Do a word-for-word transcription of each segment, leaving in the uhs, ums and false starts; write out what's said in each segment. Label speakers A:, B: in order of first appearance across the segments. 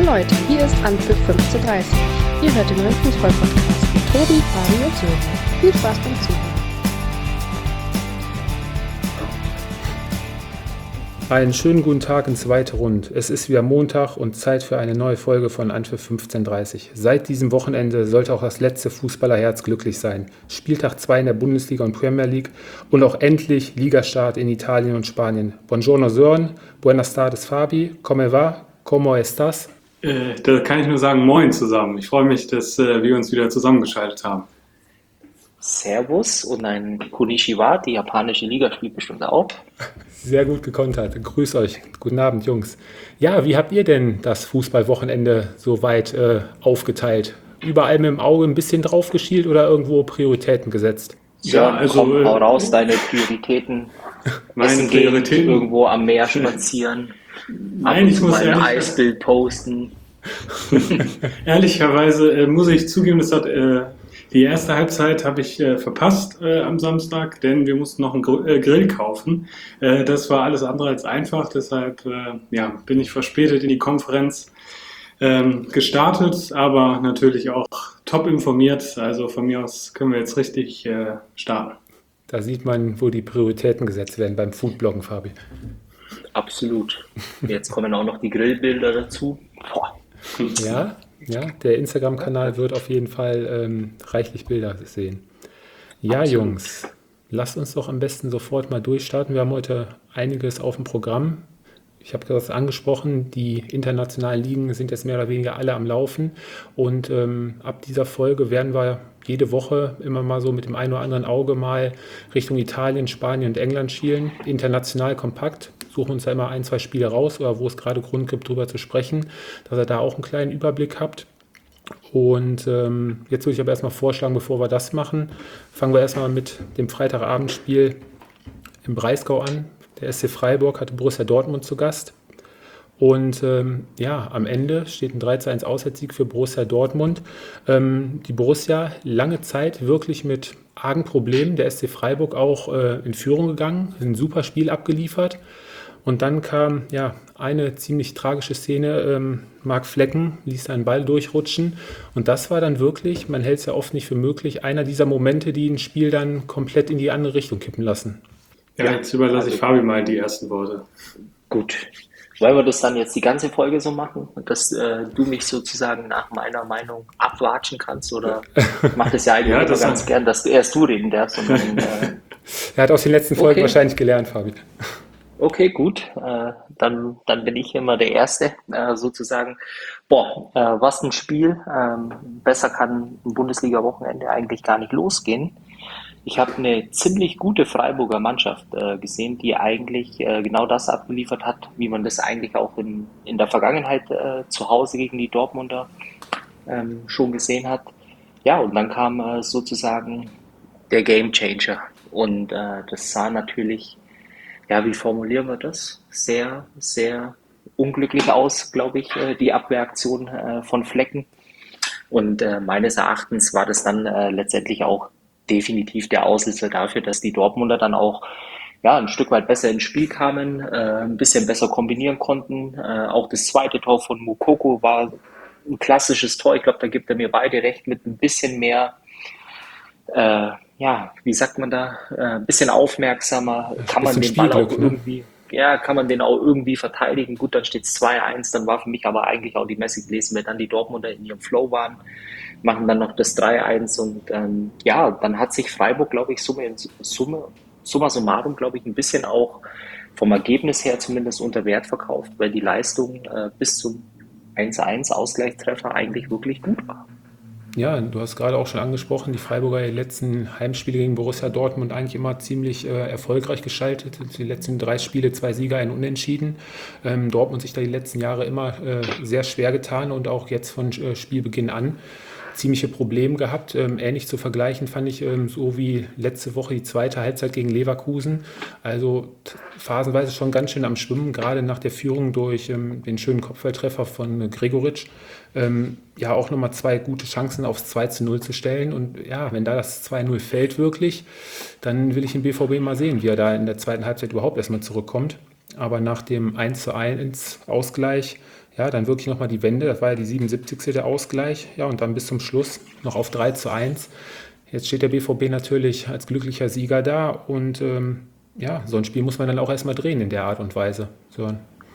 A: Leute, hier ist Anpfiff fünfzehn Uhr dreißig. Ihr hört den neuen Fußball-Podcast mit Tobi, Fabi und Sören. Viel Spaß beim Zuhören.
B: Einen schönen guten Tag in zweiter Runde. Es ist wieder Montag und Zeit für eine neue Folge von Anpfiff fünfzehn Uhr dreißig. Seit diesem Wochenende sollte auch das letzte Fußballerherz glücklich sein. Spieltag zwei in der Bundesliga und Premier League und auch endlich Ligastart in Italien und Spanien. Buongiorno Sören, buenas tardes Fabi, come va, como estás?
C: Äh, da kann ich nur sagen, moin zusammen. Ich freue mich, dass äh, wir uns wieder zusammengeschaltet haben.
D: Servus und ein Konnichiwa, die japanische Liga spielt bestimmt auch.
B: Sehr gut gekontert. Grüß euch. Guten Abend, Jungs. Ja, wie habt ihr denn das Fußballwochenende so weit äh, aufgeteilt? Überall mit dem Auge ein bisschen drauf geschielt oder irgendwo Prioritäten gesetzt?
D: Ja, also komm, hau raus, deine Prioritäten.
C: Meine
D: Essen
C: Prioritäten
D: gehen, irgendwo am Meer spazieren.
C: Nein, ich muss
D: mal ein
C: ehrlich,
D: Eisbild posten.
C: Ehrlicherweise äh, muss ich zugeben, das hat äh, die erste Halbzeit habe ich äh, verpasst äh, am Samstag, denn wir mussten noch einen Gr- äh, Grill kaufen. Äh, das war alles andere als einfach, deshalb äh, ja, bin ich verspätet in die Konferenz ähm, gestartet, aber natürlich auch top informiert. Also von mir aus können wir jetzt richtig äh, starten.
B: Da sieht man, wo die Prioritäten gesetzt werden beim Foodbloggen, Fabi.
D: Absolut. Jetzt kommen auch noch die Grillbilder dazu. Boah.
B: Ja, ja, der Instagram-Kanal wird auf jeden Fall ähm, reichlich Bilder sehen. Ja,
D: Absolut.
B: Jungs, lasst uns doch am besten sofort mal durchstarten. Wir haben heute einiges auf dem Programm. Ich habe das angesprochen, die internationalen Ligen sind jetzt mehr oder weniger alle am Laufen. Und ähm, ab dieser Folge werden wir jede Woche immer mal so mit dem einen oder anderen Auge mal Richtung Italien, Spanien und England schielen. International kompakt. Suchen uns da immer ein, zwei Spiele raus oder wo es gerade Grund gibt, darüber zu sprechen, dass ihr da auch einen kleinen Überblick habt. Und ähm, jetzt würde ich aber erstmal vorschlagen, bevor wir das machen, fangen wir erstmal mit dem Freitagabendspiel im Breisgau an. Der S C Freiburg hatte Borussia Dortmund zu Gast. Und ähm, ja, am Ende steht ein drei zu eins Auswärtssieg für Borussia Dortmund. Ähm, die Borussia lange Zeit wirklich mit argen Problemen. Der S C Freiburg auch äh, in Führung gegangen, ein super Spiel abgeliefert. Und dann kam ja eine ziemlich tragische Szene. Ähm, Marc Flecken ließ einen Ball durchrutschen. Und das war dann wirklich, man hält es ja oft nicht für möglich, einer dieser Momente, die ein Spiel dann komplett in die andere Richtung kippen lassen.
C: Ja, jetzt überlasse ich Fabi mal die ersten Worte.
D: Gut. Wollen wir das dann jetzt die ganze Folge so machen, dass äh, du mich sozusagen nach meiner Meinung abwatschen kannst? Oder ich mache das ja eigentlich
C: Ja,
D: immer
C: das
D: ganz
C: hat-
D: gern, dass du erst du reden darfst. Und dann, äh,
B: Er hat aus den letzten Folgen
D: Okay.
B: wahrscheinlich gelernt, Fabi.
D: okay, gut. Äh, dann, dann bin ich immer der Erste, äh, sozusagen. Boah, äh, was ein Spiel. Ähm, besser kann ein Bundesliga-Wochenende eigentlich gar nicht losgehen. Ich habe eine ziemlich gute Freiburger Mannschaft äh, gesehen, die eigentlich äh, genau das abgeliefert hat, wie man das eigentlich auch in, in der Vergangenheit äh, zu Hause gegen die Dortmunder ähm, schon gesehen hat. Ja, und dann kam äh, sozusagen der Gamechanger. Und äh, das sah natürlich, ja, wie formulieren wir das? Sehr, sehr unglücklich aus, glaube ich, äh, die Abwehraktion äh, von Flecken. Und äh, meines Erachtens war das dann äh, letztendlich auch definitiv der Auslöser dafür, dass die Dortmunder dann auch ja, ein Stück weit besser ins Spiel kamen, äh, ein bisschen besser kombinieren konnten. Äh, auch das zweite Tor von Moukoko war ein klassisches Tor. Ich glaube, da gibt er mir beide recht, mit ein bisschen mehr, äh, ja, wie sagt man da, äh, ein bisschen aufmerksamer. Kann man
B: bisschen
D: den Ball auch
B: Spielglück, ne?
D: irgendwie, ja, kann man den auch irgendwie verteidigen. Gut, dann steht es zwei eins, dann war für mich aber eigentlich auch die Messe gelesen, wenn dann die Dortmunder in ihrem Flow waren, machen dann noch das drei eins und ähm, ja, dann hat sich Freiburg, glaube ich, Summe, Summe, summa summarum, glaube ich, ein bisschen auch vom Ergebnis her zumindest unter Wert verkauft, weil die Leistung äh, bis zum eins eins Ausgleichstreffer eigentlich wirklich gut war.
B: Ja, du hast gerade auch schon angesprochen, die Freiburger die letzten Heimspiele gegen Borussia Dortmund eigentlich immer ziemlich äh, erfolgreich geschaltet. Die letzten drei Spiele, zwei Sieger, ein Unentschieden. Ähm, Dortmund sich da die letzten Jahre immer äh, sehr schwer getan und auch jetzt von äh, Spielbeginn an ziemliche Probleme gehabt. Ähm, ähnlich zu vergleichen fand ich ähm, so wie letzte Woche die zweite Halbzeit gegen Leverkusen. Also t- phasenweise schon ganz schön am Schwimmen, gerade nach der Führung durch ähm, den schönen Kopfballtreffer von äh, Gregoritsch. Ähm, ja, auch nochmal zwei gute Chancen aufs zwei zu null zu stellen. Und ja, wenn da das zwei null fällt wirklich, dann will ich den B V B mal sehen, wie er da in der zweiten Halbzeit überhaupt erstmal zurückkommt. Aber nach dem eins zu eins Ausgleich ja, dann wirklich nochmal die Wende, das war ja die siebenundsiebzigste der Ausgleich, ja, und dann bis zum Schluss noch auf drei zu eins. Jetzt steht der B V B natürlich als glücklicher Sieger da und ähm, ja, so ein Spiel muss man dann auch erstmal drehen in der Art und Weise. So.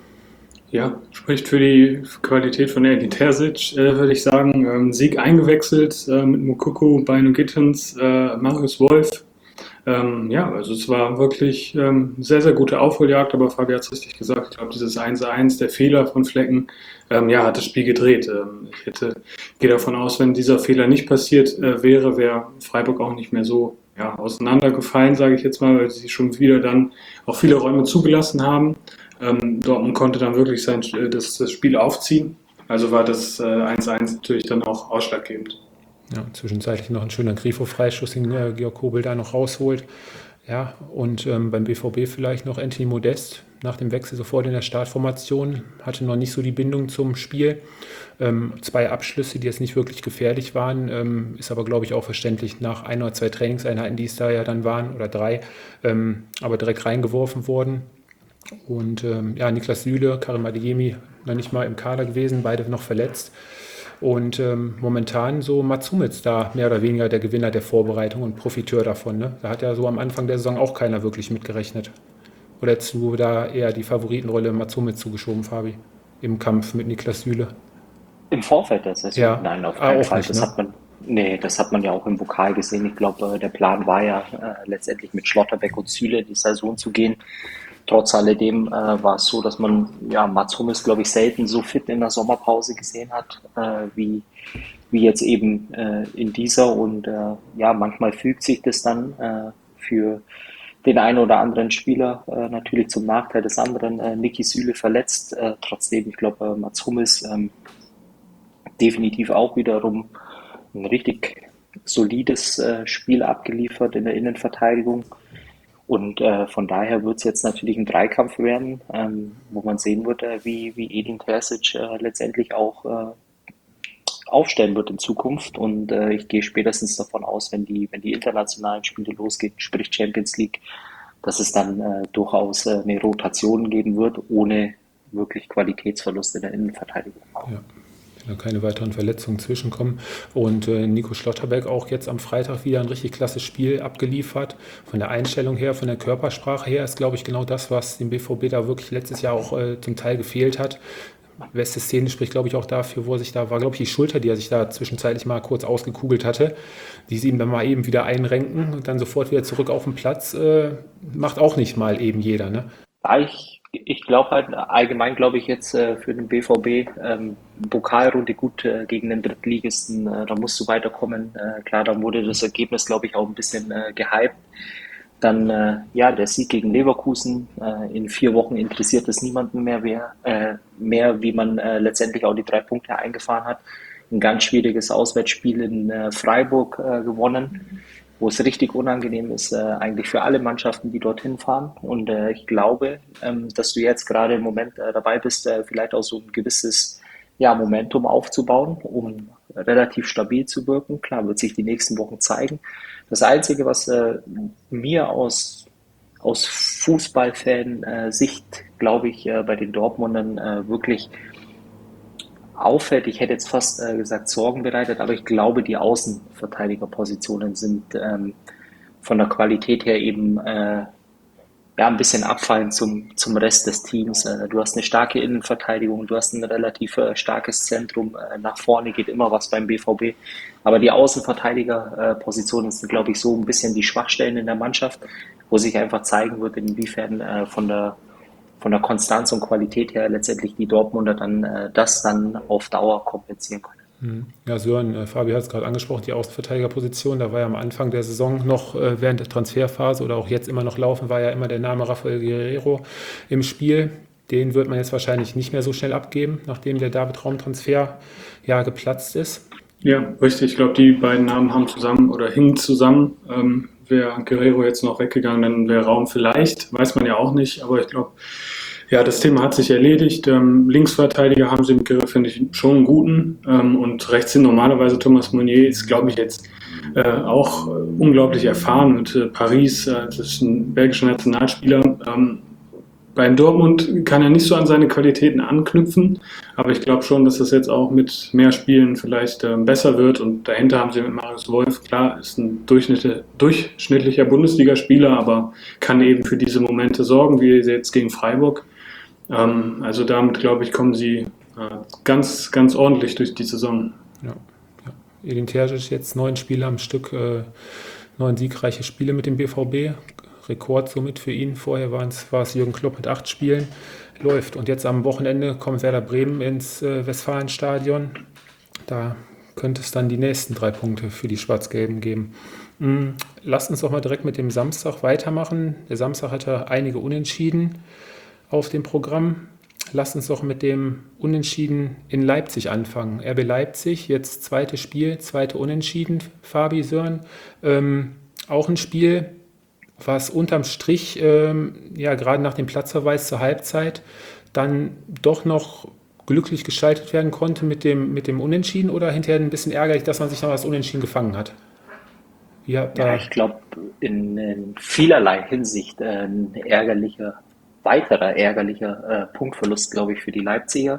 C: Ja, spricht für die Qualität von Edin Terzic, äh, würde ich sagen. Ähm, Sieg eingewechselt äh, mit Moukoko, Bino Gittens, äh, Marius Wolf. Ähm, ja, also es war wirklich ähm, sehr, sehr gute Aufholjagd, aber Fabi hat es richtig gesagt. Ich glaube, dieses eins zu eins, der Fehler von Flecken, ähm, ja, hat das Spiel gedreht. Ähm, ich hätte, gehe davon aus, wenn dieser Fehler nicht passiert äh, wäre, wäre Freiburg auch nicht mehr so ja, auseinandergefallen, sage ich jetzt mal, weil sie schon wieder dann auch viele Räume zugelassen haben. Ähm, Dortmund konnte dann wirklich sein, das, das Spiel aufziehen. Also war das äh, eins zu eins natürlich dann auch ausschlaggebend.
B: Ja, zwischenzeitlich noch ein schöner Grifo-Freischuss, den äh, Georg Kobel da noch rausholt. Ja, und ähm, beim B V B vielleicht noch Anthony Modest nach dem Wechsel sofort in der Startformation, hatte noch nicht so die Bindung zum Spiel. Ähm, zwei Abschlüsse, die jetzt nicht wirklich gefährlich waren, ähm, ist aber, glaube ich, auch verständlich nach ein oder zwei Trainingseinheiten, die es da ja dann waren, oder drei, ähm, aber direkt reingeworfen worden. Und ähm, ja, Niklas Süle, Karim Adeyemi noch nicht mal im Kader gewesen, beide noch verletzt. Und ähm, momentan so Mats Hummels da mehr oder weniger der Gewinner der Vorbereitung und Profiteur davon. Ne? Da hat ja so am Anfang der Saison auch keiner wirklich mitgerechnet. Oder hättest du da eher die Favoritenrolle Mats Hummels zugeschoben, Fabi, im Kampf mit Niklas Süle?
D: Im Vorfeld der Saison?
B: Ja.
D: Nein, auf
B: Ah,
D: keinen
B: auch
D: Fall.
B: nicht,
D: Das
B: ne?
D: hat man, nee, das hat man ja auch im Pokal gesehen. Ich glaube, der Plan war ja äh, letztendlich mit Schlotterbeck und Süle die Saison zu gehen. Trotz alledem äh, war es so, dass man ja Mats Hummels, glaube ich, selten so fit in der Sommerpause gesehen hat, äh, wie, wie jetzt eben äh, in dieser. Und äh, ja, manchmal fügt sich das dann äh, für den einen oder anderen Spieler äh, natürlich zum Nachteil des anderen. Äh, Niki Süle verletzt. Äh, trotzdem, ich glaube, äh, Mats Hummels ähm, definitiv auch wiederum ein richtig solides äh, Spiel abgeliefert in der Innenverteidigung. Und äh, von daher wird es jetzt natürlich ein Dreikampf werden, ähm, wo man sehen wird, äh, wie, wie Edin Terzic äh, letztendlich auch äh, aufstellen wird in Zukunft. Und äh, ich gehe spätestens davon aus, wenn die, wenn die internationalen Spiele losgehen, sprich Champions League, dass es dann äh, durchaus äh, eine Rotation geben wird, ohne wirklich Qualitätsverlust in der Innenverteidigung.
B: Ja. Da keine weiteren Verletzungen zwischenkommen. Und äh, Nico Schlotterbeck auch jetzt am Freitag wieder ein richtig klasse Spiel abgeliefert. Von der Einstellung her, von der Körpersprache her ist, glaube ich, genau das, was dem B V B da wirklich letztes Jahr auch äh, zum Teil gefehlt hat. Beste Szene spricht, glaube ich, auch dafür, wo er sich da war, glaube ich, die Schulter, die er sich da zwischenzeitlich mal kurz ausgekugelt hatte, die sie ihm dann mal eben wieder einrenken und dann sofort wieder zurück auf den Platz, äh, macht auch nicht mal eben jeder, ne?
D: Ja, ich, ich glaube halt allgemein, glaube ich jetzt äh, für den B V B ähm, Pokalrunde gut äh, gegen den Drittligisten, äh, da musst du weiterkommen. Äh, klar, dann wurde das Ergebnis, glaube ich, auch ein bisschen äh, gehypt. Dann äh, ja, der Sieg gegen Leverkusen. Äh, in vier Wochen interessiert es niemanden mehr, wer, äh, mehr, wie man äh, letztendlich auch die drei Punkte eingefahren hat. Ein ganz schwieriges Auswärtsspiel in äh, Freiburg äh, gewonnen, wo es richtig unangenehm ist, äh, eigentlich für alle Mannschaften, die dorthin fahren. Und äh, ich glaube, ähm, dass du jetzt gerade im Moment äh, dabei bist, äh, vielleicht auch so ein gewisses ja, Momentum aufzubauen, um relativ stabil zu wirken. Klar, wird sich die nächsten Wochen zeigen. Das Einzige, was äh, mir aus, aus Fußballfan-Sicht, glaube ich, äh, bei den Dortmundern äh, wirklich auffällt, ich hätte jetzt fast äh, gesagt Sorgen bereitet, aber ich glaube, die Außenverteidigerpositionen sind ähm, von der Qualität her eben äh, ja, ein bisschen abfallend zum, zum Rest des Teams. Äh, du hast eine starke Innenverteidigung, du hast ein relativ äh, starkes Zentrum, äh, nach vorne geht immer was beim B V B, aber die Außenverteidigerpositionen sind, glaube ich, so ein bisschen die Schwachstellen in der Mannschaft, wo sich einfach zeigen wird, inwiefern äh, von der von der Konstanz und Qualität her letztendlich die Dortmunder dann äh, das dann auf Dauer kompensieren können.
B: Ja, Sören, äh, Fabi hat es gerade angesprochen, die Außenverteidigerposition, da war ja am Anfang der Saison noch äh, während der Transferphase oder auch jetzt immer noch laufen, war ja immer der Name Rafael Guerreiro im Spiel. Den wird man jetzt wahrscheinlich nicht mehr so schnell abgeben, nachdem der David-Raum-Transfer ja geplatzt ist.
C: Ja, richtig. Ich glaube, die beiden Namen haben zusammen oder hingen zusammen. Ähm, wäre Guerreiro jetzt noch weggegangen, dann wäre Raum vielleicht, weiß man ja auch nicht. Aber ich glaube, ja, das Thema hat sich erledigt. Ähm, Linksverteidiger haben sie mit Guerreiro, finde ich, schon einen guten. Ähm, und rechts sind normalerweise Thomas Meunier, ist, glaube ich, jetzt äh, auch äh, unglaublich erfahren mit äh, Paris. Äh, das ist ein belgischer Nationalspieler. Ähm, bei Dortmund kann er nicht so an seine Qualitäten anknüpfen, aber ich glaube schon, dass das jetzt auch mit mehr Spielen vielleicht ähm, besser wird und dahinter haben sie mit Marius Wolf, klar, ist ein durchschnittlicher, durchschnittlicher Bundesligaspieler, aber kann eben für diese Momente sorgen, wie jetzt gegen Freiburg. Ähm, also damit, glaube ich, kommen sie äh, ganz, ganz ordentlich durch die Saison.
B: Ja, ja. Edin Terzic jetzt neun Spiele am Stück, äh, neun siegreiche Spiele mit dem B V B. Rekord somit für ihn. Vorher war es, war es Jürgen Klopp mit acht Spielen. Läuft. Und jetzt am Wochenende kommt Werder Bremen ins äh, Westfalenstadion. Da könnte es dann die nächsten drei Punkte für die Schwarz-Gelben geben. Mhm. Lasst uns doch mal direkt mit dem Samstag weitermachen. Der Samstag hatte einige Unentschieden auf dem Programm. Lasst uns doch mit dem Unentschieden in Leipzig anfangen. R B Leipzig, jetzt zweites Spiel, zweite Unentschieden. Fabi, Sören, ähm, auch ein Spiel, was unterm Strich, ähm, ja, gerade nach dem Platzverweis zur Halbzeit, dann doch noch glücklich gestaltet werden konnte mit dem, mit dem Unentschieden oder hinterher ein bisschen ärgerlich, dass man sich noch das Unentschieden gefangen hat? Ja, da
D: Ja, ich glaube, in, in vielerlei Hinsicht äh, ein ärgerlicher, weiterer ärgerlicher äh, Punktverlust, glaube ich, für die Leipziger.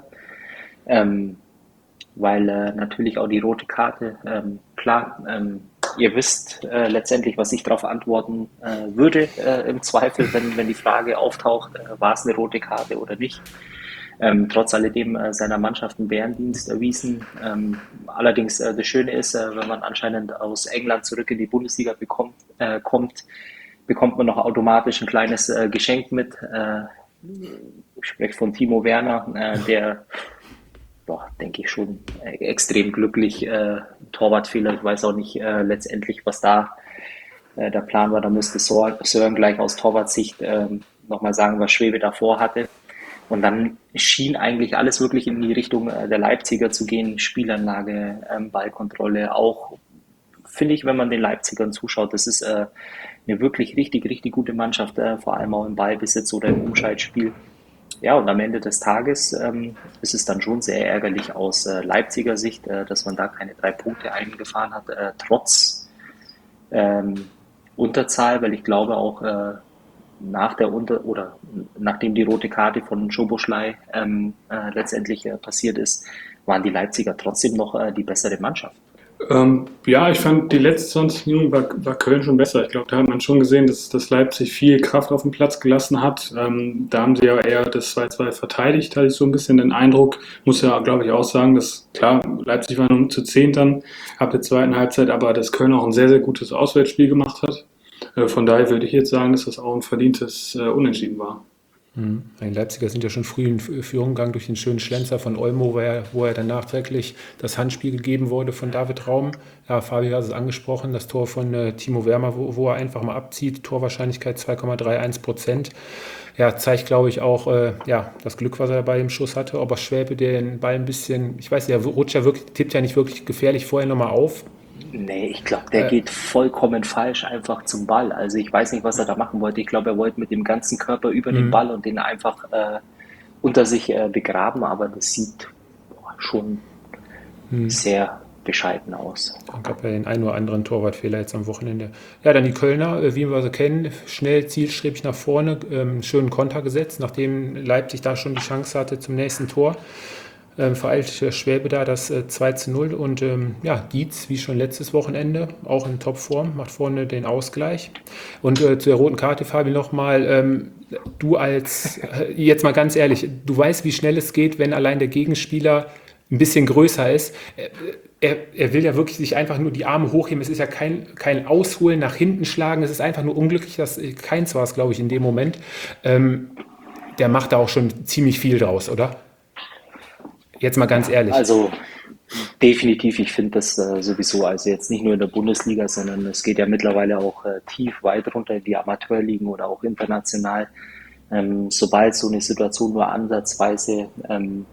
D: Ähm, weil äh, natürlich auch die rote Karte, ähm, klar, ähm, ihr wisst äh, letztendlich, was ich darauf antworten äh, würde, äh, im Zweifel, wenn, wenn die Frage auftaucht, äh, war es eine rote Karte oder nicht. Ähm, trotz alledem äh, seiner Mannschaft einen Bärendienst erwiesen. Ähm, allerdings äh, das Schöne ist, äh, wenn man anscheinend aus England zurück in die Bundesliga bekommt, äh, kommt, bekommt man noch automatisch ein kleines äh, Geschenk mit. Äh, ich spreche von Timo Werner, äh, der Boah, denke ich schon äh, extrem glücklich. Äh, Torwartfehler, ich weiß auch nicht äh, letztendlich, was da äh, der Plan war. Da müsste Sören gleich aus Torwartsicht äh, nochmal sagen, was Schwebe davor hatte. Und dann schien eigentlich alles wirklich in die Richtung äh, der Leipziger zu gehen. Spielanlage, ähm, Ballkontrolle, auch finde ich, wenn man den Leipzigern zuschaut, das ist äh, eine wirklich richtig, richtig gute Mannschaft, äh, vor allem auch im Ballbesitz oder im Umschaltspiel. Ja, und am Ende des Tages ähm, ist es dann schon sehr ärgerlich aus äh, Leipziger Sicht, äh, dass man da keine drei Punkte eingefahren hat, äh, trotz ähm, Unterzahl, weil ich glaube auch äh, nach der Unter- oder nachdem die rote Karte von Szoboszlai ähm, äh, letztendlich äh, passiert ist, waren die Leipziger trotzdem noch äh, die bessere Mannschaft.
C: Ähm, ja, ich fand die letzten zwanzig Minuten war, war Köln schon besser. Ich glaube, da hat man schon gesehen, dass, dass Leipzig viel Kraft auf den Platz gelassen hat. Ähm, da haben sie ja eher das zwei zwei verteidigt, hatte ich so ein bisschen den Eindruck. Muss ja, glaube ich, auch sagen, dass, klar, Leipzig war nur zu zehn dann ab der zweiten Halbzeit, aber dass Köln auch ein sehr, sehr gutes Auswärtsspiel gemacht hat. Äh, von daher würde ich jetzt sagen, dass das auch ein verdientes äh, Unentschieden war.
B: Mhm. Die Leipziger sind ja schon früh in Führung gegangen durch den schönen Schlenzer von Olmo, wo er, wo er dann nachträglich das Handspiel gegeben wurde von David Raum. Ja, Fabi hat es angesprochen, das Tor von äh, Timo Werner, wo, wo er einfach mal abzieht, Torwahrscheinlichkeit zwei Komma einunddreißig Prozent. Ja, zeigt, glaube ich, auch äh, ja, das Glück, was er bei dem Schuss hatte. Aber Schwäbe, der den Ball ein bisschen, ich weiß nicht, der rutscht ja wirklich, tippt ja nicht wirklich gefährlich vorher nochmal auf.
D: Nee, ich glaube, der
B: Äh,
D: geht vollkommen falsch einfach zum Ball. Also ich weiß nicht, was er da machen wollte. Ich glaube, er wollte mit dem ganzen Körper über den
B: mh.
D: Ball und den einfach äh, unter sich äh, begraben, aber das sieht boah, schon
B: Hm.
D: sehr bescheiden aus.
B: Es gab ja den einen oder anderen Torwartfehler jetzt am Wochenende. Ja, dann die Kölner, äh, wie wir sie kennen, schnell zielstrebig nach vorne, ähm, schönen Konter gesetzt, nachdem Leipzig da schon die Chance hatte zum nächsten Tor. Ähm, vereilte Schwäbe da das äh, zwei zu null und ähm, ja, Dietz, wie schon letztes Wochenende, auch in Topform, macht vorne den Ausgleich. Und äh, zu der roten Karte, Fabi, nochmal, ähm, du als, äh, jetzt mal ganz ehrlich, du weißt, wie schnell es geht, wenn allein der Gegenspieler ein bisschen größer ist. Er, er will ja wirklich sich einfach nur die Arme hochheben. Es ist ja kein, kein Ausholen, nach hinten schlagen. Es ist einfach nur unglücklich, dass keins war es, glaube ich, in dem Moment. Ähm, der macht da auch schon ziemlich viel draus, oder? Jetzt mal ganz ehrlich.
D: Also definitiv, ich finde das äh, sowieso, also jetzt nicht nur in der Bundesliga, sondern es geht ja mittlerweile auch äh, tief weit runter in die Amateurligen oder auch international. Ähm, sobald so eine Situation nur ansatzweise ähm,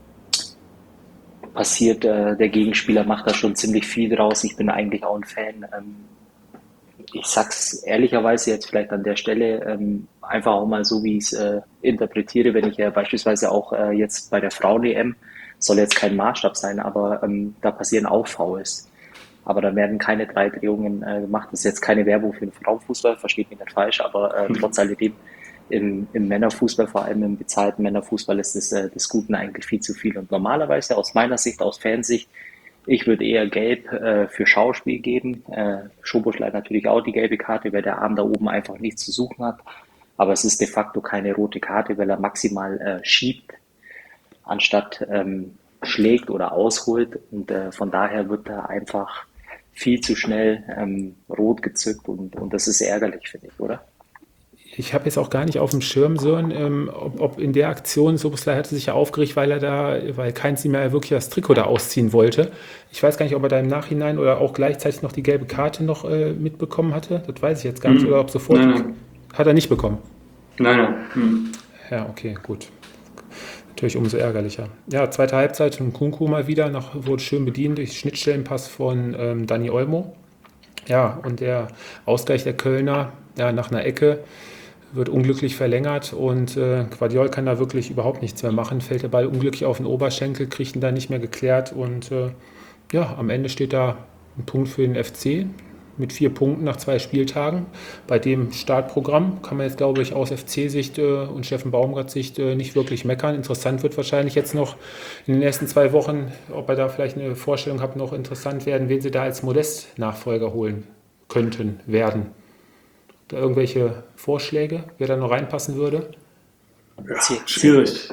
D: passiert, äh, der Gegenspieler macht da schon ziemlich viel draus. Ich bin eigentlich auch ein Fan. Ähm, ich sag's ehrlicherweise jetzt vielleicht an der Stelle ähm, einfach auch mal so, wie ich es äh, interpretiere, wenn ich ja beispielsweise auch äh, jetzt bei der Frauen-E M, soll jetzt kein Maßstab sein, aber ähm, da passieren auch Fouls. Aber da werden keine drei Drehungen äh, gemacht. Das ist jetzt keine Werbung für den Frauenfußball, versteht mich nicht falsch, aber äh, trotz alledem, im, im Männerfußball, vor allem im bezahlten Männerfußball, ist das, äh, des Guten eigentlich viel zu viel. Und normalerweise aus meiner Sicht, aus Fansicht, ich würde eher Gelb äh, für Schauspiel geben. Äh, Szoboszlai natürlich auch die gelbe Karte, weil der Arm da oben einfach nichts zu suchen hat. Aber es ist de facto keine rote Karte, weil er maximal äh, schiebt, anstatt ähm, schlägt oder ausholt. Und äh, von daher wird da einfach viel zu schnell ähm, rot gezückt. Und, und das ist ärgerlich, finde ich, oder?
B: Ich habe jetzt auch gar nicht auf dem Schirm, Sören, ähm, ob, ob in der Aktion, Szoboszlai hatte sich ja aufgeregt, weil er da, weil keins ihm ja wirklich das Trikot da ausziehen wollte. Ich weiß gar nicht, ob er da im Nachhinein oder auch gleichzeitig noch die gelbe Karte noch äh, mitbekommen hatte. Das weiß ich jetzt gar nicht.
C: Hm.
B: Oder ob sofort.
C: Nein, nein.
B: Hat er nicht bekommen.
C: Nein, nein. Hm.
B: Ja, okay, gut. Natürlich umso ärgerlicher. Ja, zweite Halbzeit, Nkunku mal wieder, noch, wurde schön bedient durch Schnittstellenpass von ähm, Dani Olmo. Ja, und der Ausgleich der Kölner, ja, nach einer Ecke, wird unglücklich verlängert und äh, Gvardiol kann da wirklich überhaupt nichts mehr machen. Fällt der Ball unglücklich auf den Oberschenkel, kriegt ihn da nicht mehr geklärt und äh, ja, am Ende steht da ein Punkt für den F C mit vier Punkten nach zwei Spieltagen. Bei dem Startprogramm kann man jetzt, glaube ich, aus F C-Sicht äh, und Steffen Baumgart-Sicht äh, nicht wirklich meckern. Interessant wird wahrscheinlich jetzt noch in den ersten zwei Wochen, ob er da vielleicht eine Vorstellung hat, noch interessant werden, wen sie da als Modest-Nachfolger holen könnten, werden. Da irgendwelche Vorschläge, wer da noch reinpassen würde?
C: Ja, schwierig.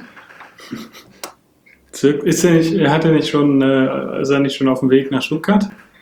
C: Ist er nicht, hat er nicht schon, äh, ist er nicht schon auf dem Weg nach Stuttgart?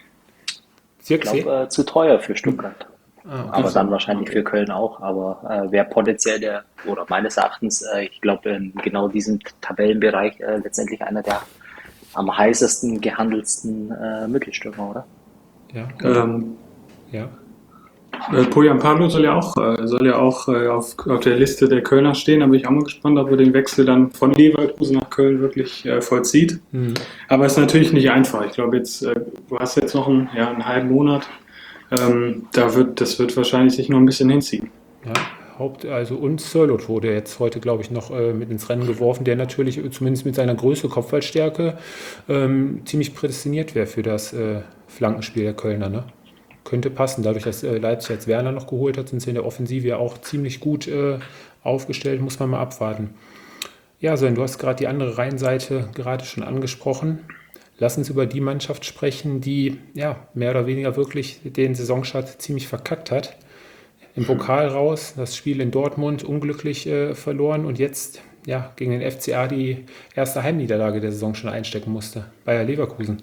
D: Ich glaube, äh, zu teuer für Stuttgart.
B: Ah, okay.
D: Aber dann wahrscheinlich für Köln auch. Aber äh, wäre potenziell der, oder meines Erachtens, äh, ich glaube, in genau diesem Tabellenbereich äh, letztendlich einer der am heißesten gehandelsten äh, Mittelstürmer, oder?
B: Ja.
C: Ähm,
B: ja.
C: Äh, Poyan Pablo soll ja auch, äh, soll ja auch äh, auf, auf der Liste der Kölner stehen. Da bin ich auch mal gespannt, ob er den Wechsel dann von Leverkusen nach Köln wirklich äh, vollzieht.
B: Mhm.
C: Aber es ist natürlich nicht einfach. Ich glaube, jetzt, äh, du hast jetzt noch einen, ja, einen halben Monat. Ähm, da wird, das wird wahrscheinlich sich noch ein bisschen hinziehen.
B: Ja, Haupt, also und Sörloth wurde jetzt heute, glaube ich, noch äh, mit ins Rennen geworfen, der natürlich äh, zumindest mit seiner Größe, Kopfballstärke ähm, ziemlich prädestiniert wäre für das äh, Flankenspiel der Kölner, ne? Könnte passen. Dadurch, dass äh, Leipzig jetzt Werner noch geholt hat, sind sie in der Offensive ja auch ziemlich gut äh, aufgestellt. Muss man mal abwarten. Ja, Sören, du hast gerade die andere Rheinseite gerade schon angesprochen. Lass uns über die Mannschaft sprechen, die ja mehr oder weniger wirklich den Saisonstart ziemlich verkackt hat. Im Pokal raus, das Spiel in Dortmund unglücklich äh, verloren und jetzt ja gegen den F C A die erste Heimniederlage der Saison schon einstecken musste. Bayer Leverkusen.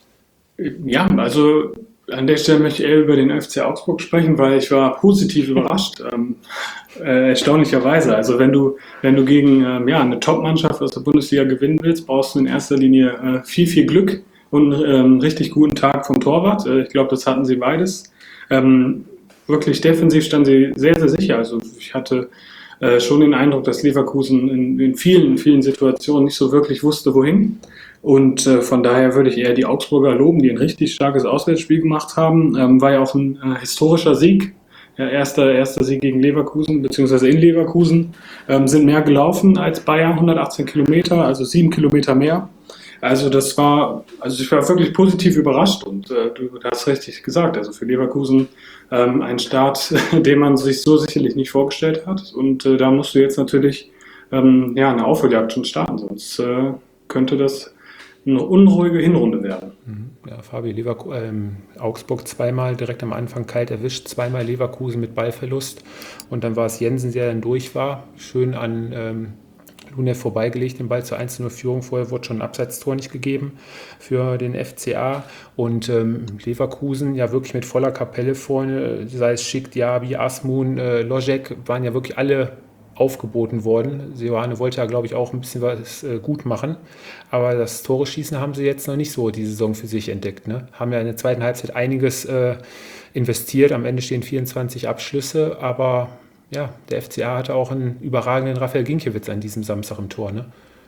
C: Ja, also an der Stelle möchte ich eher über den F C Augsburg sprechen, weil ich war positiv überrascht, ähm, äh, erstaunlicherweise. Also wenn du, wenn du gegen ähm, ja, eine Top-Mannschaft aus der Bundesliga gewinnen willst, brauchst du in erster Linie äh, viel, viel Glück und einen ähm, richtig guten Tag vom Torwart. Äh, ich glaube, das hatten sie beides. Ähm, wirklich defensiv standen sie sehr, sehr sicher. Also ich hatte äh, schon den Eindruck, dass Leverkusen in, in vielen, vielen Situationen nicht so wirklich wusste, wohin. Und äh, von daher würde ich eher die Augsburger loben, die ein richtig starkes Auswärtsspiel gemacht haben. Ähm, war ja auch ein äh, historischer Sieg. Ja, erster, erster Sieg gegen Leverkusen, beziehungsweise in Leverkusen. Ähm, sind mehr gelaufen als Bayern, hundertachtzehn Kilometer, also sieben Kilometer mehr. Also das war, also ich war wirklich positiv überrascht und äh, du hast richtig gesagt, also für Leverkusen ähm, ein Start, den man sich so sicherlich nicht vorgestellt hat. Und äh, da musst du jetzt natürlich ähm, ja, eine Aufholjagd schon starten, sonst äh, könnte das eine unruhige Hinrunde werden.
B: Ja, Fabi, Leverku- ähm, Augsburg zweimal direkt am Anfang kalt erwischt, zweimal Leverkusen mit Ballverlust und dann war es Jensen, der dann durch war, schön an ähm, Lunev vorbeigelegt, den Ball zur eins zu null Führung, vorher wurde schon ein Abseitstor nicht gegeben für den F C A und ähm, Leverkusen ja wirklich mit voller Kapelle vorne, sei es Schick, Diaby, Asmun, äh, Lojek, waren ja wirklich alle aufgeboten worden. Seoane wollte ja, glaube ich, auch ein bisschen was äh, gut machen, aber das Tore-Schießen haben sie jetzt noch nicht so die Saison für sich entdeckt. Ne? Haben ja in der zweiten Halbzeit einiges äh, investiert, am Ende stehen vierundzwanzig Abschlüsse, aber ja, der F C A hatte auch einen überragenden Raphael Ginkiewicz an diesem Samstag im Tor. Ne?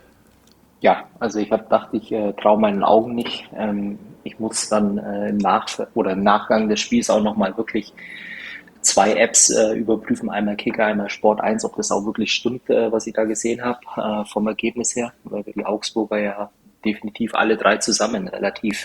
D: Ja, also ich habe gedacht, ich äh, traue meinen Augen nicht. Ähm, ich muss dann äh, im, Nach oder im Nachgang des Spiels auch nochmal wirklich zwei Apps äh, überprüfen, einmal Kicker, einmal Sport eins, ob das auch wirklich stimmt, äh, was ich da gesehen habe, äh, vom Ergebnis her, weil wir die Augsburger ja definitiv alle drei zusammen relativ,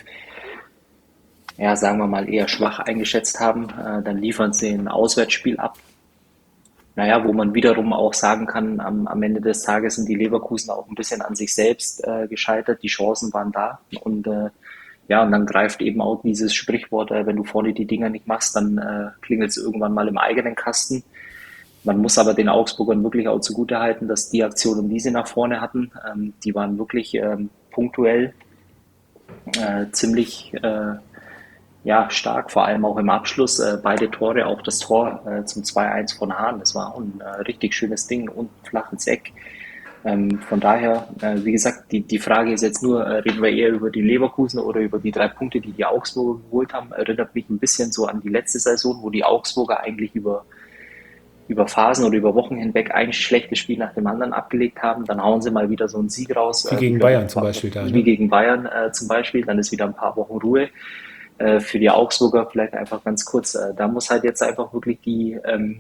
D: ja, sagen wir mal, eher schwach eingeschätzt haben. Äh, dann liefern sie ein Auswärtsspiel ab. naja, wo man wiederum auch sagen kann, am, am Ende des Tages sind die Leverkusen auch ein bisschen an sich selbst äh, gescheitert. Die Chancen waren da und äh, ja, und dann greift eben auch dieses Sprichwort, äh, wenn du vorne die Dinger nicht machst, dann äh, klingelt es irgendwann mal im eigenen Kasten. Man muss aber den Augsburgern wirklich auch zugutehalten, dass die Aktionen, die sie nach vorne hatten, ähm, die waren wirklich ähm, punktuell äh, ziemlich äh, ja, stark, vor allem auch im Abschluss. Äh, beide Tore, auch das Tor äh, zum zwei eins von Hahn, das war auch ein äh, richtig schönes Ding und flach ins Eck. Ähm, von daher, äh, wie gesagt, die, die Frage ist jetzt nur, äh, reden wir eher über die Leverkusen oder über die drei Punkte, die die Augsburger geholt haben. Erinnert mich ein bisschen so an die letzte Saison, wo die Augsburger eigentlich über, über Phasen oder über Wochen hinweg ein schlechtes Spiel nach dem anderen abgelegt haben. Dann hauen sie mal wieder so einen Sieg raus.
B: Wie
D: äh,
B: gegen
D: wieder
B: Bayern
D: ein
B: zum
D: paar-
B: Beispiel da,
D: Wie
B: ne?
D: gegen Bayern äh, zum Beispiel. Dann ist wieder ein paar Wochen Ruhe. Äh, für die Augsburger vielleicht einfach ganz kurz. Äh, da muss halt jetzt einfach wirklich die ähm,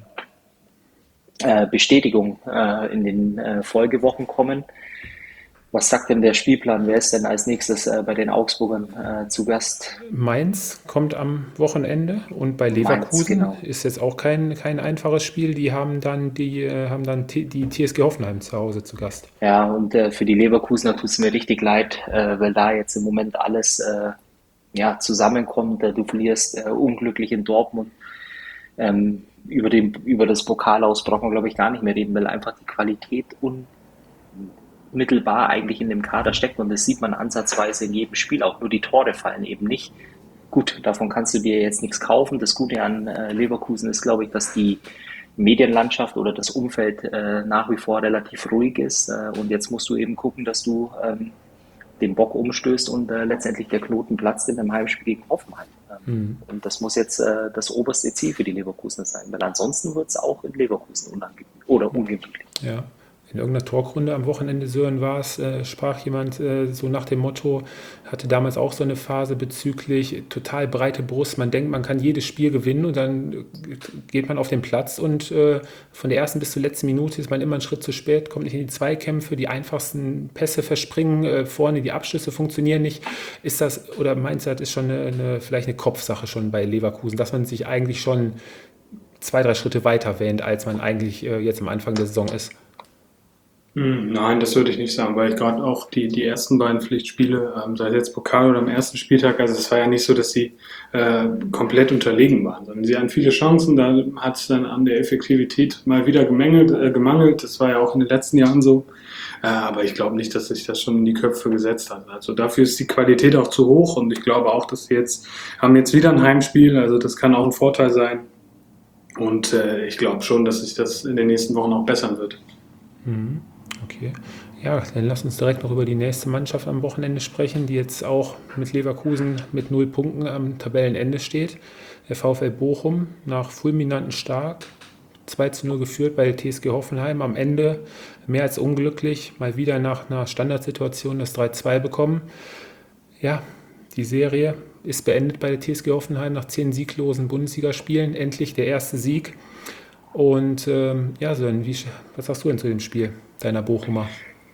D: äh, Bestätigung äh, in den äh, Folgewochen kommen. Was sagt denn der Spielplan? Wer ist denn als nächstes äh, bei den Augsburgern äh, zu Gast?
B: Mainz kommt am Wochenende und bei
D: Mainz,
B: Leverkusen
D: genau.
B: ist jetzt auch kein, kein einfaches Spiel. Die haben dann die äh, haben dann T- die T S G Hoffenheim zu Hause zu Gast.
D: Ja, und äh, für die Leverkusener tut es mir richtig leid, äh, weil da jetzt im Moment alles äh, ja, zusammenkommt. Äh, du verlierst äh, unglücklich in Dortmund. Ähm, über, den, über das Pokal aus braucht man, glaube ich, gar nicht mehr reden, weil einfach die Qualität unmittelbar eigentlich in dem Kader steckt und das sieht man ansatzweise in jedem Spiel. Auch nur die Tore fallen eben nicht. Gut, davon kannst du dir jetzt nichts kaufen. Das Gute an äh, Leverkusen ist, glaube ich, dass die Medienlandschaft oder das Umfeld äh, nach wie vor relativ ruhig ist. Äh, und jetzt musst du eben gucken, dass du ähm, den Bock umstößt und äh, letztendlich der Knoten platzt in einem Heimspiel gegen Hoffenheim. Ähm, Und das muss jetzt äh, das oberste Ziel für die Leverkusener sein, weil ansonsten wird es auch in Leverkusen unangenehm oder ungemütlich.
B: Ja. In irgendeiner Talkrunde am Wochenende, Sören, war es, äh, sprach jemand äh, so nach dem Motto, hatte damals auch so eine Phase bezüglich total breite Brust. Man denkt, man kann jedes Spiel gewinnen und dann äh, geht man auf den Platz und äh, von der ersten bis zur letzten Minute ist man immer einen Schritt zu spät, kommt nicht in die Zweikämpfe, die einfachsten Pässe verspringen, äh, vorne die Abschlüsse funktionieren nicht. Ist das, oder meinst du, das ist schon eine, eine, vielleicht eine Kopfsache schon bei Leverkusen, dass man sich eigentlich schon zwei, drei Schritte weiter wähnt, als man eigentlich äh, jetzt am Anfang der Saison ist?
C: Hm, Nein, das würde ich nicht sagen, weil ich gerade auch die, die ersten beiden Pflichtspiele, ähm, sei es jetzt Pokal oder am ersten Spieltag, also es war ja nicht so, dass sie äh, komplett unterlegen waren, sondern sie hatten viele Chancen, da hat es dann an der Effektivität mal wieder gemängelt, äh, gemangelt, das war ja auch in den letzten Jahren so, äh, aber ich glaube nicht, dass sich das schon in die Köpfe gesetzt hat. Also dafür ist die Qualität auch zu hoch und ich glaube auch, dass sie jetzt, haben jetzt wieder ein Heimspiel, also das kann auch ein Vorteil sein und äh, ich glaube schon, dass sich das in den nächsten Wochen auch bessern wird.
B: Mhm. Okay. Ja, dann lass uns direkt noch über die nächste Mannschaft am Wochenende sprechen, die jetzt auch mit Leverkusen mit null Punkten am Tabellenende steht. Der VfL Bochum nach fulminanten Start zwei zu null geführt bei der T S G Hoffenheim. Am Ende mehr als unglücklich, mal wieder nach einer Standardsituation das drei zwei bekommen. Ja, die Serie ist beendet bei der T S G Hoffenheim nach zehn sieglosen Bundesligaspielen. Endlich der erste Sieg. Und ähm, ja, Sören, wie, was sagst du denn zu dem Spiel deiner Bochumer?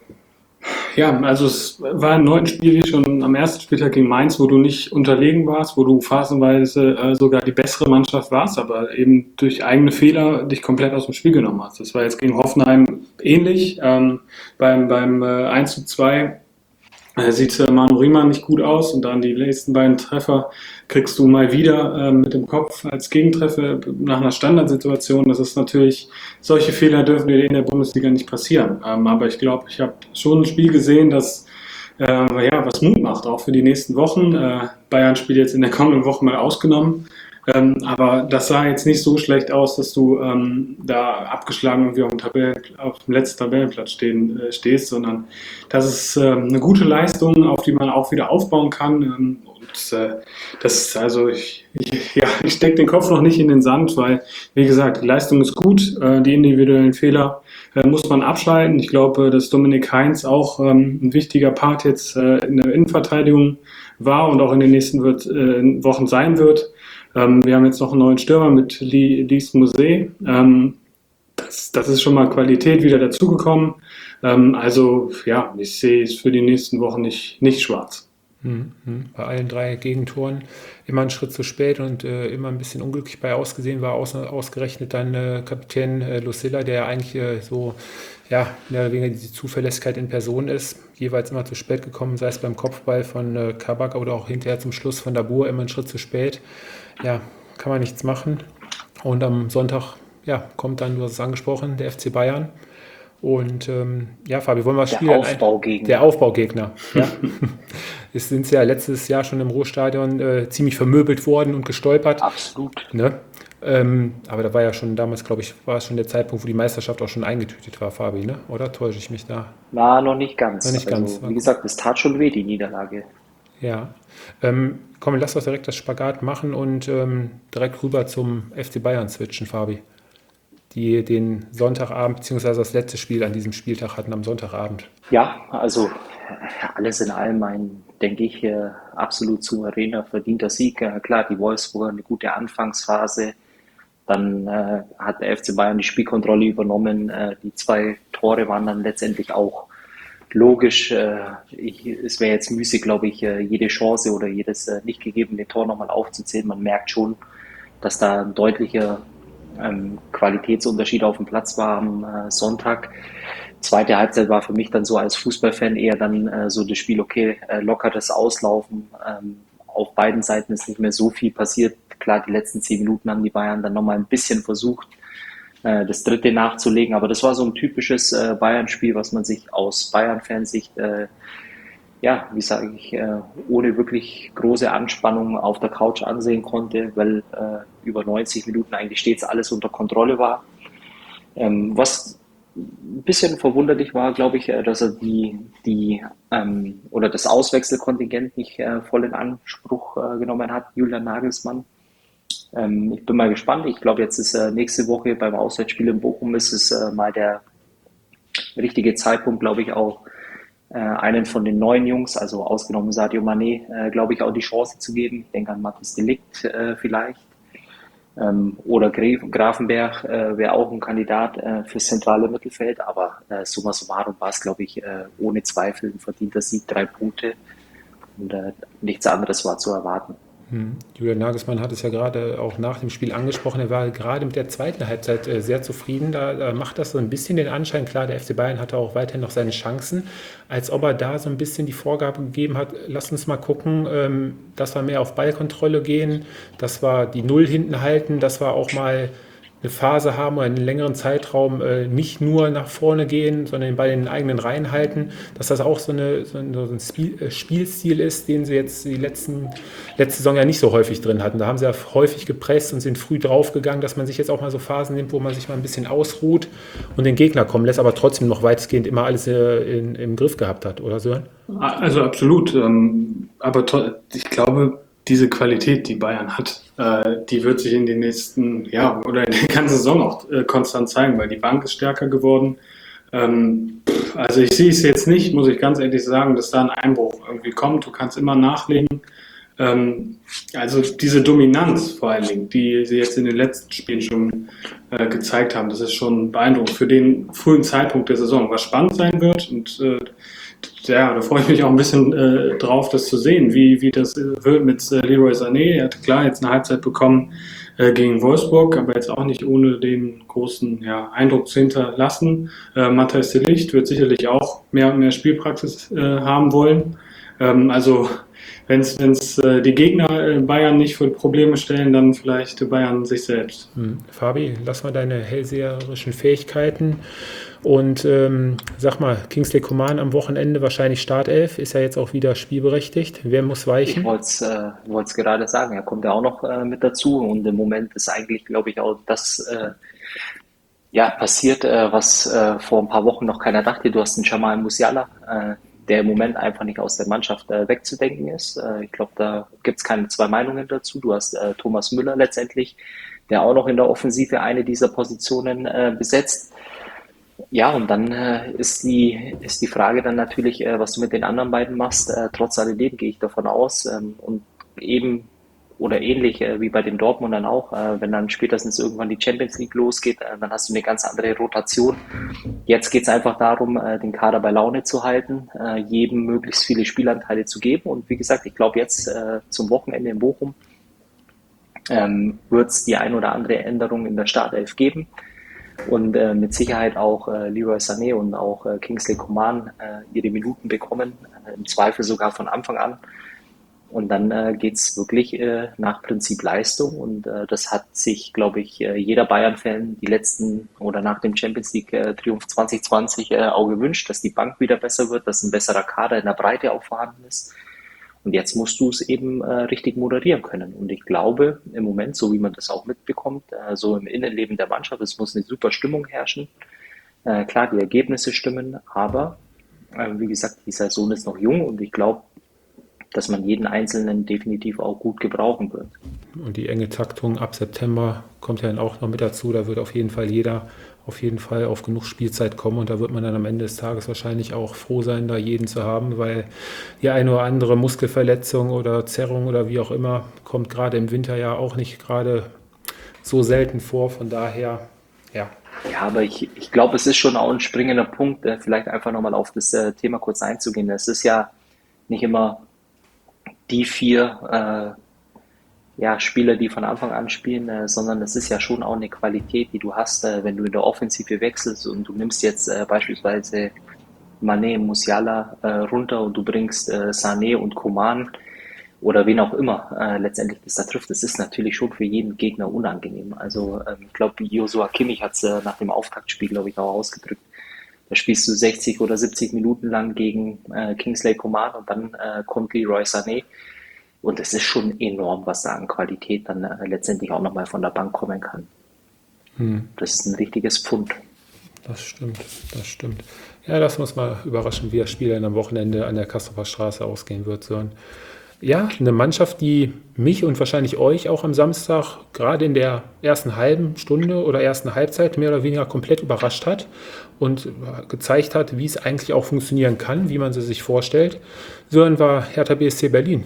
C: Ja, also es war ein neues Spiel wie schon am ersten Spieltag gegen Mainz, wo du nicht unterlegen warst, wo du phasenweise äh, sogar die bessere Mannschaft warst, aber eben durch eigene Fehler dich komplett aus dem Spiel genommen hast. Das war jetzt gegen Hoffenheim ähnlich. Ähm, beim beim äh, eins zu zwei äh, sieht äh, Manu Riemann nicht gut aus und dann die nächsten beiden Treffer kriegst du mal wieder äh, mit dem Kopf als Gegentreffer nach einer Standardsituation. Das ist natürlich, solche Fehler dürfen dir in der Bundesliga nicht passieren. Ähm, aber ich glaube, ich habe schon ein Spiel gesehen, das äh, ja, was Mut macht, auch für die nächsten Wochen. Äh, Bayern spielt jetzt in der kommenden Woche mal ausgenommen. Ähm, aber das sah jetzt nicht so schlecht aus, dass du ähm, da abgeschlagen irgendwie auf dem, Tabellen, auf dem letzten Tabellenplatz stehen, äh, stehst, sondern das ist ähm, eine gute Leistung, auf die man auch wieder aufbauen kann. Ähm, und äh, das ist also, ich, ich, ja, ich stecke den Kopf noch nicht in den Sand, weil, wie gesagt, die Leistung ist gut, äh, die individuellen Fehler äh, muss man abschalten. Ich glaube, dass Dominik Heinz auch ähm, ein wichtiger Part jetzt äh, in der Innenverteidigung war und auch in den nächsten wird, äh, Wochen sein wird. Ähm, wir haben jetzt noch einen neuen Stürmer mit Lys Mousset. Ähm, das, das ist schon mal Qualität wieder dazugekommen. Ähm, also ja, ich sehe es für die nächsten Wochen nicht, nicht schwarz.
B: Mhm, mhm. Bei allen drei Gegentoren immer einen Schritt zu spät und äh, immer ein bisschen unglücklich bei ausgesehen war, aus, ausgerechnet dann äh, Kapitän äh, Lucilla, der ja eigentlich äh, so, ja, mehr oder weniger diese Zuverlässigkeit in Person ist, jeweils immer zu spät gekommen, sei es beim Kopfball von äh, Kabak oder auch hinterher zum Schluss von Dabur, immer einen Schritt zu spät. Ja, kann man nichts machen. Und am Sonntag, ja, kommt dann, du hast es angesprochen, der F C Bayern. Und ähm, ja, Fabi, wollen wir das
D: Der
B: Spiel dann ein...
D: Aufbaugegner.
B: Der Aufbaugegner, ja. Es sind ja letztes Jahr schon im Ruhrstadion äh, ziemlich vermöbelt worden und gestolpert.
D: Absolut.
B: Ne? Ähm, aber da war ja schon damals, glaube ich, war es schon der Zeitpunkt, wo die Meisterschaft auch schon eingetütet war, Fabi, ne? Oder täusche ich mich da?
D: War noch nicht ganz.
B: Noch nicht
D: also,
B: ganz.
D: wie gesagt, es tat schon weh, die Niederlage.
B: Ja. Ähm, komm, lass uns direkt das Spagat machen und ähm, direkt rüber zum F C Bayern switchen, Fabi. Die den Sonntagabend, beziehungsweise das letzte Spiel an diesem Spieltag hatten am Sonntagabend.
D: Ja, also alles in allem ein, denke ich, äh, absolut souveräner, verdienter Sieg. Äh, klar, die Wolfsburger eine gute Anfangsphase. Dann äh, hat der F C Bayern die Spielkontrolle übernommen. Äh, die zwei Tore waren dann letztendlich auch logisch. Äh, ich, es wäre jetzt müßig, glaube ich, äh, jede Chance oder jedes äh, nicht gegebene Tor nochmal aufzuzählen. Man merkt schon, dass da ein deutlicher ähm, Qualitätsunterschied auf dem Platz war am äh, Sonntag. Zweite Halbzeit war für mich dann so als Fußballfan eher dann äh, so das Spiel, okay, äh, lockeres Auslaufen. Ähm, auf beiden Seiten ist nicht mehr so viel passiert. Klar, die letzten zehn Minuten haben die Bayern dann nochmal ein bisschen versucht, äh, das dritte nachzulegen. Aber das war so ein typisches äh, Bayern-Spiel, was man sich aus Bayern-Fansicht, äh, ja, wie sage ich, äh, ohne wirklich große Anspannung auf der Couch ansehen konnte, weil äh, über neunzig Minuten eigentlich stets alles unter Kontrolle war. Ähm, was ein bisschen verwunderlich war, glaube ich, äh, dass er die, die ähm, oder das Auswechselkontingent nicht äh, voll in Anspruch äh, genommen hat, Julian Nagelsmann. Ähm, ich bin mal gespannt. Ich glaube, jetzt ist äh, nächste Woche beim Auswärtsspiel in Bochum ist es äh, mal der richtige Zeitpunkt, glaube ich, auch äh, einen von den neuen Jungs, also ausgenommen Sadio Mané, äh, glaube ich, auch die Chance zu geben. Ich denke an Mathis de Ligt äh, vielleicht. Ähm, oder Grafenberg äh, wäre auch ein Kandidat äh, fürs zentrale Mittelfeld, aber äh, summa summarum war es, glaube ich, äh, ohne Zweifel ein verdienter Sieg, drei Punkte und äh, nichts anderes war zu erwarten.
B: Hm. Julian Nagelsmann hat es ja gerade auch nach dem Spiel angesprochen, er war gerade mit der zweiten Halbzeit äh, sehr zufrieden, da, da macht das so ein bisschen den Anschein, klar, der F C Bayern hatte auch weiterhin noch seine Chancen, als ob er da so ein bisschen die Vorgabe gegeben hat, lass uns mal gucken, ähm, dass wir mehr auf Ballkontrolle gehen, dass wir die Null hinten halten, dass wir auch mal eine Phase haben oder einen längeren Zeitraum äh, nicht nur nach vorne gehen, sondern den Ball in den eigenen Reihen halten, dass das auch so, eine, so ein, so ein Spiel, äh, Spielstil ist, den sie jetzt die letzten, letzte Saison ja nicht so häufig drin hatten. Da haben sie ja häufig gepresst und sind früh draufgegangen, dass man sich jetzt auch mal so Phasen nimmt, wo man sich mal ein bisschen ausruht und den Gegner kommen lässt, aber trotzdem noch weitestgehend immer alles äh, in, im Griff gehabt hat, oder Sören?
C: Also absolut. Ähm, aber to- ich glaube, diese Qualität, die Bayern hat, äh, die wird sich in den nächsten, ja, oder in der ganzen Saison auch äh, konstant zeigen, weil die Bank ist stärker geworden. Ähm, pff, also ich sehe es jetzt nicht, muss ich ganz ehrlich sagen, dass da ein Einbruch irgendwie kommt. Du kannst immer nachlegen. Ähm, also diese Dominanz vor allen Dingen, die sie jetzt in den letzten Spielen schon äh, gezeigt haben, das ist schon beeindruckend für den frühen Zeitpunkt der Saison, was spannend sein wird und äh, ja, da freue ich mich auch ein bisschen äh, drauf, das zu sehen, wie, wie das äh, wird mit äh, Leroy Sané. Er hat klar jetzt eine Halbzeit bekommen äh, gegen Wolfsburg, aber jetzt auch nicht ohne den großen ja, Eindruck zu hinterlassen. Äh, Matthias de Ligt wird sicherlich auch mehr und mehr Spielpraxis äh, haben wollen. Ähm, also wenn es äh, die Gegner äh, Bayern nicht für Probleme stellen, dann vielleicht Bayern sich selbst.
B: Hm. Fabi, lass mal deine hellseherischen Fähigkeiten und ähm, sag mal, Kingsley Coman am Wochenende wahrscheinlich Startelf, ist ja jetzt auch wieder spielberechtigt. Wer muss
D: Ich
B: weichen?
D: wollte es äh, wollt's gerade sagen, er kommt ja auch noch äh, mit dazu und im Moment ist eigentlich, glaube ich, auch das äh, ja, passiert, äh, was äh, vor ein paar Wochen noch keiner dachte. Du hast einen Jamal Musiala, äh, der im Moment einfach nicht aus der Mannschaft äh, wegzudenken ist. Äh, ich glaube, da gibt es keine zwei Meinungen dazu. Du hast äh, Thomas Müller letztendlich, der auch noch in der Offensive eine dieser Positionen äh, besetzt. Ja, und dann äh, ist die, ist die Frage dann natürlich, äh, was du mit den anderen beiden machst. Äh, trotz alledem gehe ich davon aus. Ähm, und eben oder ähnlich äh, wie bei den Dortmundern auch, äh, wenn dann spätestens irgendwann die Champions League losgeht, äh, dann hast du eine ganz andere Rotation. Jetzt geht es einfach darum, äh, den Kader bei Laune zu halten, äh, jedem möglichst viele Spielanteile zu geben. Und wie gesagt, ich glaube jetzt äh, zum Wochenende in Bochum ähm, wird es die ein oder andere Änderung in der Startelf geben. Und äh, mit Sicherheit auch äh, Leroy Sané und auch äh, Kingsley Coman äh, ihre Minuten bekommen, äh, im Zweifel sogar von Anfang an. Und dann äh, geht es wirklich äh, nach Prinzip Leistung. Und äh, das hat sich, glaube ich, äh, jeder Bayern-Fan die letzten oder nach dem Champions League-Triumph zwanzig zwanzig äh, auch gewünscht, dass die Bank wieder besser wird, dass ein besserer Kader in der Breite auch vorhanden ist. Und jetzt musst du es eben äh, richtig moderieren können. Und ich glaube, im Moment, so wie man das auch mitbekommt, äh, so im Innenleben der Mannschaft, es muss eine super Stimmung herrschen. Äh, klar, die Ergebnisse stimmen, aber äh, wie gesagt, die Saison ist noch jung und ich glaube, dass man jeden Einzelnen definitiv auch gut gebrauchen wird.
B: Und die enge Taktung ab September kommt ja dann auch noch mit dazu. Da wird auf jeden Fall jeder auf jeden Fall auf genug Spielzeit kommen und da wird man dann am Ende des Tages wahrscheinlich auch froh sein, da jeden zu haben, weil die eine oder andere Muskelverletzung oder Zerrung oder wie auch immer kommt gerade im Winter ja auch nicht gerade so selten vor. Von daher, ja.
D: Ja, aber ich, ich glaube, es ist schon auch ein springender Punkt, äh, vielleicht einfach nochmal auf das äh, Thema kurz einzugehen. Es ist ja nicht immer die vier äh, ja, Spieler, die von Anfang an spielen, äh, sondern es ist ja schon auch eine Qualität, die du hast, äh, wenn du in der Offensive wechselst und du nimmst jetzt äh, beispielsweise Mané, Musiala äh, runter und du bringst äh, Sané und Coman oder wen auch immer äh, letztendlich das da trifft. Das ist natürlich schon für jeden Gegner unangenehm. Also ähm, ich glaube, Joshua Kimmich hat es äh, nach dem Auftaktspiel, glaube ich, auch ausgedrückt. Da spielst du sechzig oder siebzig Minuten lang gegen äh, Kingsley Coman und dann äh, kommt Leroy Sané. Und es ist schon enorm, was da an Qualität dann äh, letztendlich auch nochmal von der Bank kommen kann. Hm. Das ist ein richtiges Pfund.
B: Das stimmt, das stimmt. Ja, lass uns mal überraschen, wie das Spiel dann am Wochenende an der Kastrofer Straße ausgehen wird. So ein, ja, eine Mannschaft, die mich und wahrscheinlich euch auch am Samstag gerade in der ersten halben Stunde oder ersten Halbzeit mehr oder weniger komplett überrascht hat und gezeigt hat, wie es eigentlich auch funktionieren kann, wie man sie sich vorstellt. So ein war Hertha B S C Berlin.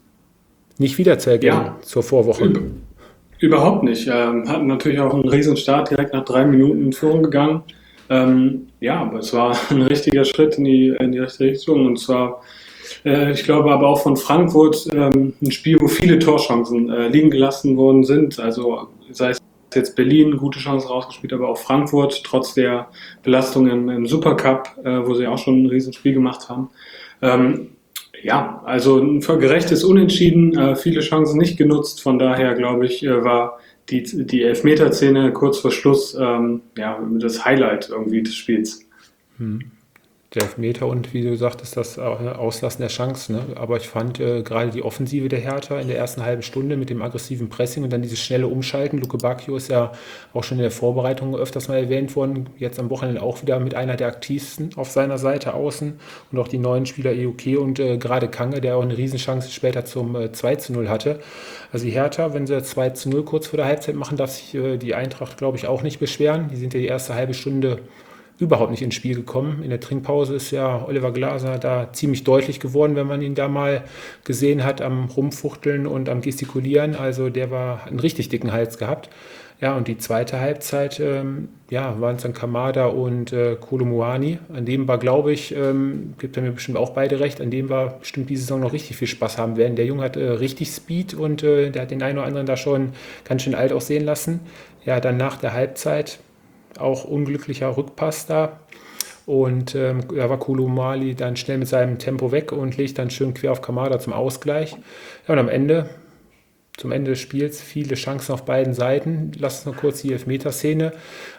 B: Nicht wieder zu erkennen ja, zur Vorwoche.
C: Über, überhaupt nicht. Ähm, hatten natürlich auch einen Riesenstart, direkt nach drei Minuten in Führung gegangen. Ähm, ja, aber es war ein richtiger Schritt in die, in die richtige Richtung. Und zwar, äh, ich glaube aber auch von Frankfurt, ähm, ein Spiel, wo viele Torchancen äh, liegen gelassen worden sind. Also sei es jetzt Berlin, gute Chancen rausgespielt, aber auch Frankfurt, trotz der Belastung im, im Supercup, äh, wo sie auch schon ein Riesenspiel gemacht haben. Ähm, Ja, also ein gerechtes Unentschieden, äh, viele Chancen nicht genutzt. Von daher, glaube ich, äh, war die, die Elfmeterszene kurz vor Schluss ähm, ja, das Highlight irgendwie des Spiels.
B: Hm. Der Elfmeter und wie du sagtest, das Auslassen der Chance. Ne? Aber ich fand äh, gerade die Offensive der Hertha in der ersten halben Stunde mit dem aggressiven Pressing und dann dieses schnelle Umschalten. Luke Bacchio ist ja auch schon in der Vorbereitung öfters mal erwähnt worden. Jetzt am Wochenende auch wieder mit einer der aktivsten auf seiner Seite außen. Und auch die neuen Spieler E U K und äh, gerade Kange, der auch eine Riesenchance später zum äh, zwei zu null hatte. Also die Hertha, wenn sie zwei zu null kurz vor der Halbzeit machen, darf sich äh, die Eintracht, glaube ich, auch nicht beschweren. Die sind ja die erste halbe Stunde überhaupt nicht ins Spiel gekommen. In der Trinkpause ist ja Oliver Glasner da ziemlich deutlich geworden, wenn man ihn da mal gesehen hat am Rumfuchteln und am Gestikulieren. Also der war einen richtig dicken Hals gehabt. Ja, und die zweite Halbzeit, ähm, ja, waren es dann Kamada und äh, Kolo Muani. An dem war, glaube ich, ähm, gibt er mir bestimmt auch beide recht, an dem wir bestimmt diese Saison noch richtig viel Spaß haben werden. Der Junge hat äh, richtig Speed und äh, der hat den einen oder anderen da schon ganz schön alt aussehen lassen. Ja, dann nach der Halbzeit auch unglücklicher Rückpass da und ähm, da war Kolo Muani dann schnell mit seinem Tempo weg und legt dann schön quer auf Kamada zum Ausgleich. Ja, und am Ende, zum Ende des Spiels, viele Chancen auf beiden Seiten. Lass uns noch kurz die Elfmeterszene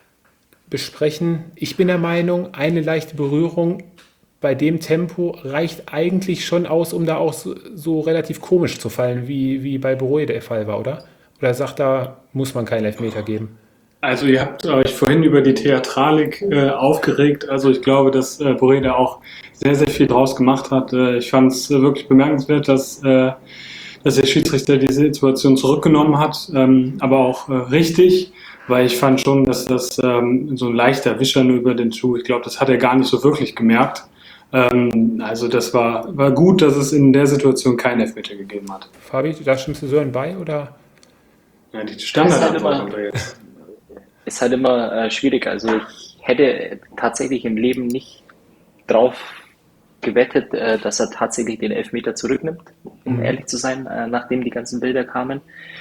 B: besprechen. Ich bin der Meinung, eine leichte Berührung bei dem Tempo reicht eigentlich schon aus, um da auch so, so relativ komisch zu fallen, wie, wie bei Beroe der Fall war, oder? Oder sagt, da muss man keinen Elfmeter geben?
C: Also ihr habt euch vorhin über die Theatralik äh, aufgeregt. Also ich glaube, dass äh, Boré auch sehr, sehr viel draus gemacht hat. Äh, ich fand es äh, wirklich bemerkenswert, dass, äh, dass der Schiedsrichter die Situation zurückgenommen hat. Ähm, aber auch äh, richtig, weil ich fand schon, dass das ähm, so ein leichter Wischer nur über den Schuh, ich glaube, das hat er gar nicht so wirklich gemerkt. Ähm, also das war, war gut, dass es in der Situation keinen Elfmeter gegeben hat.
B: Fabi, da stimmst du Sören bei oder?
C: Ja, die
D: ist halt
C: Standardantwort
D: immer,
C: kommt da jetzt.
D: ist halt immer äh, schwierig. Also ich hätte tatsächlich im Leben nicht drauf gewettet, äh, dass er tatsächlich den Elfmeter zurücknimmt, um
B: Mhm.
D: ehrlich zu sein, äh, nachdem die ganzen Bilder kamen.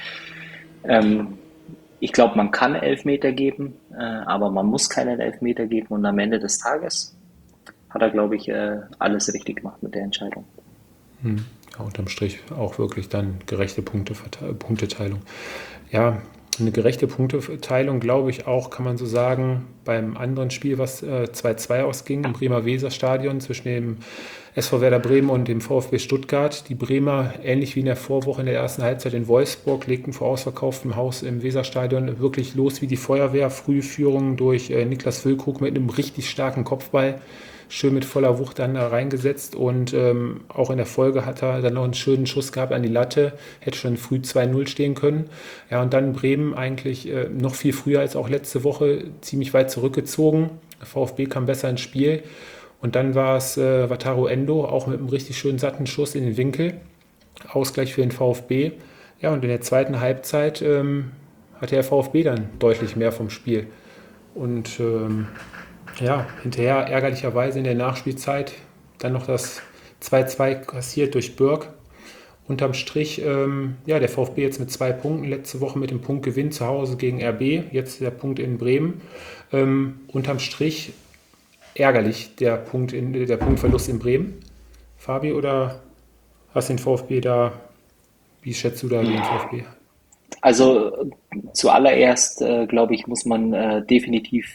D: Ähm, Ich glaube, man kann Elfmeter geben, äh, aber man muss keinen Elfmeter geben. Und am Ende des Tages hat er, glaube ich, äh, alles richtig gemacht mit der Entscheidung.
B: Hm. Ja, unterm Strich auch wirklich dann gerechte Punkte, Punkteteilung. Ja, eine gerechte Punkteteilung, glaube ich auch, kann man so sagen, beim anderen Spiel, was äh, zwei zwei ausging im Bremer Weserstadion zwischen dem S V Werder Bremen und dem VfB Stuttgart. Die Bremer, ähnlich wie in der Vorwoche in der ersten Halbzeit in Wolfsburg, legten vor ausverkauftem Haus im Weserstadion wirklich los wie die Feuerwehr. Frühführung durch äh, Niklas Füllkrug mit einem richtig starken Kopfball. Schön mit voller Wucht dann da reingesetzt und ähm, auch in der Folge hat er dann noch einen schönen Schuss gehabt an die Latte, hätte schon früh zwei null stehen können. Ja, und dann Bremen eigentlich äh, noch viel früher als auch letzte Woche ziemlich weit zurückgezogen. Der VfB kam besser ins Spiel und dann war es äh, Wataru Endo, auch mit einem richtig schönen satten Schuss in den Winkel. Ausgleich für den VfB. Ja, und in der zweiten Halbzeit ähm, hatte der VfB dann deutlich mehr vom Spiel. Und ähm, ja, hinterher ärgerlicherweise in der Nachspielzeit dann noch das zwei zwei kassiert durch Burg. Unterm Strich, ähm, ja, der VfB jetzt mit zwei Punkten, letzte Woche mit dem Punktgewinn zu Hause gegen R B, jetzt der Punkt in Bremen. Ähm, unterm Strich ärgerlich, der, Punkt in, der Punktverlust in Bremen. Fabi, oder hast du den VfB da, wie schätzt du da den VfB?
D: Also zuallererst, äh, glaube ich, muss man äh, definitiv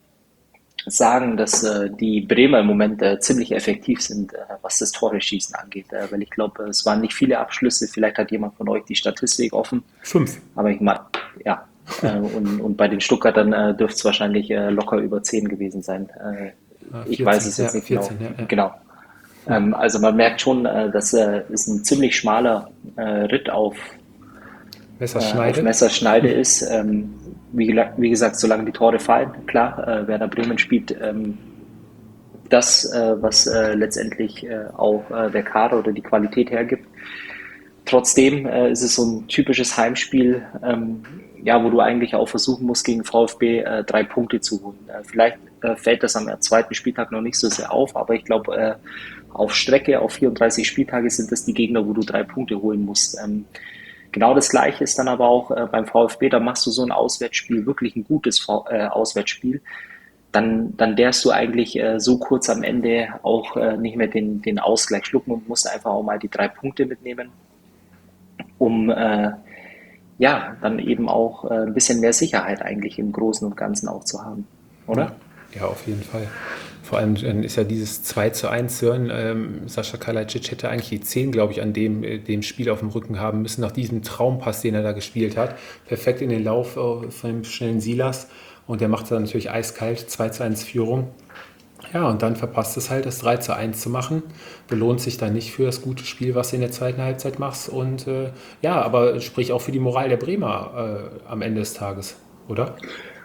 D: sagen, dass äh, die Bremer im Moment äh, ziemlich effektiv sind, äh, was das Tore-Schießen angeht. Äh, weil ich glaube, es waren nicht viele Abschlüsse. Vielleicht hat jemand von euch die Statistik offen.
B: Fünf.
D: Aber ich meine, ja. Äh, und, und bei den Stuttgartern äh, dürfte es wahrscheinlich äh, locker über zehn gewesen sein. Äh,
B: Ah,
D: ich
B: vierzehn,
D: weiß es
B: ja,
D: jetzt nicht
B: vierzehn,
D: genau.
B: ja, ja.
D: Genau. Ähm, also man merkt schon, äh, dass äh, es ein ziemlich schmaler äh, Ritt auf äh, auf
B: Messerschneide.
D: Messerschneide ist. Ähm, wie, gela- wie gesagt, solange die Tore fallen, klar, äh, Werder Bremen spielt ähm, das, äh, was äh, letztendlich äh, auch äh, der Kader oder die Qualität hergibt. Trotzdem äh, ist es so ein typisches Heimspiel, ähm, ja, wo du eigentlich auch versuchen musst, gegen VfB äh, drei Punkte zu holen. Äh, vielleicht äh, fällt das am zweiten Spieltag noch nicht so sehr auf, aber ich glaube, äh, auf Strecke, auf vierunddreißig Spieltage sind das die Gegner, wo du drei Punkte holen musst. Ähm, Genau das Gleiche ist dann aber auch äh, beim VfB, da machst du so ein Auswärtsspiel, wirklich ein gutes V- äh, Auswärtsspiel, dann, dann darfst du eigentlich äh, so kurz am Ende auch äh, nicht mehr den, den Ausgleich schlucken und musst einfach auch mal die drei Punkte mitnehmen, um äh, ja, dann eben auch äh, ein bisschen mehr Sicherheit eigentlich im Großen und Ganzen auch zu haben,
B: Ja,
D: oder?
B: ja, auf jeden Fall. Vor allem dann ist ja dieses zwei zu eins Sören, ähm, Sascha Kalajdzic hätte eigentlich die zehn, glaube ich, an dem, äh, dem Spiel auf dem Rücken haben müssen, nach diesem Traumpass, den er da gespielt hat. Perfekt in den Lauf äh, von dem schnellen Silas. Und der macht dann natürlich eiskalt, zwei zu eins Führung. Ja, und dann verpasst es halt, das drei zu eins zu machen. Belohnt sich dann nicht für das gute Spiel, was du in der zweiten Halbzeit machst. Und äh, ja, aber sprich auch für die Moral der Bremer äh, am Ende des Tages, oder?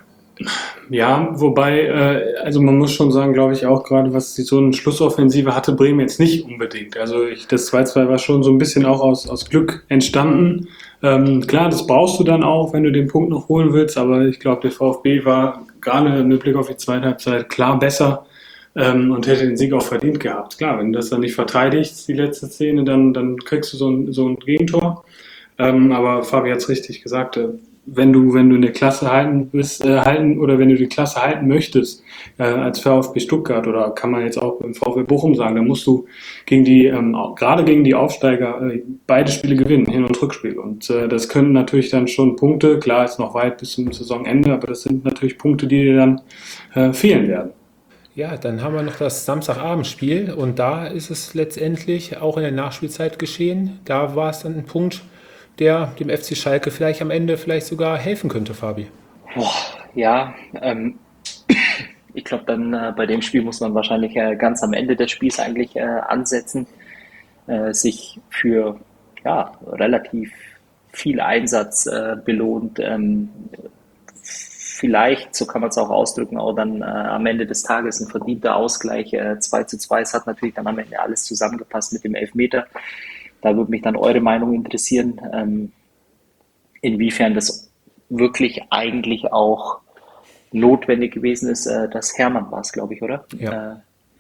C: Ja, wobei, äh, also man muss schon sagen, glaube ich, auch gerade was die, so eine Schlussoffensive hatte Bremen jetzt nicht unbedingt. Also ich, das zwei zwei war schon so ein bisschen auch aus, aus Glück entstanden. Ähm, klar, das brauchst du dann auch, wenn du den Punkt noch holen willst, aber ich glaube, der VfB war gerade mit Blick auf die zweite Halbzeit klar besser ähm, und hätte den Sieg auch verdient gehabt. Klar, wenn du das dann nicht verteidigst, die letzte Szene, dann, dann kriegst du so ein, so ein Gegentor. Ähm, aber Fabi hat es richtig gesagt, äh, wenn du, wenn du eine Klasse halten bist, äh, halten oder wenn du die Klasse halten möchtest, äh, als VfB Stuttgart oder kann man jetzt auch beim VfB Bochum sagen, dann musst du gegen die, ähm, auch, gerade gegen die Aufsteiger, äh, beide Spiele gewinnen, Hin- und Rückspiel. Und äh, das können natürlich dann schon Punkte, klar ist noch weit bis zum Saisonende, aber das sind natürlich Punkte, die dir dann äh, fehlen werden.
B: Ja, dann haben wir noch das Samstagabendspiel und da ist es letztendlich auch in der Nachspielzeit geschehen. Da war es dann ein Punkt, der dem F C Schalke vielleicht am Ende vielleicht sogar helfen könnte, Fabi.
D: Boah, ja, ähm, ich glaube, dann äh, bei dem Spiel muss man wahrscheinlich äh, ganz am Ende des Spiels eigentlich äh, ansetzen, äh, sich für ja, relativ viel Einsatz äh, belohnt, ähm, vielleicht, so kann man es auch ausdrücken, auch dann äh, am Ende des Tages ein verdienter Ausgleich. Äh, zwei zu zwei, es hat natürlich dann am Ende alles zusammengepasst mit dem Elfmeter. Da würde mich dann eure Meinung interessieren, ähm, inwiefern das wirklich eigentlich auch notwendig gewesen ist, äh, dass Hermann war es, glaube ich, oder?
B: Ja.
D: Äh,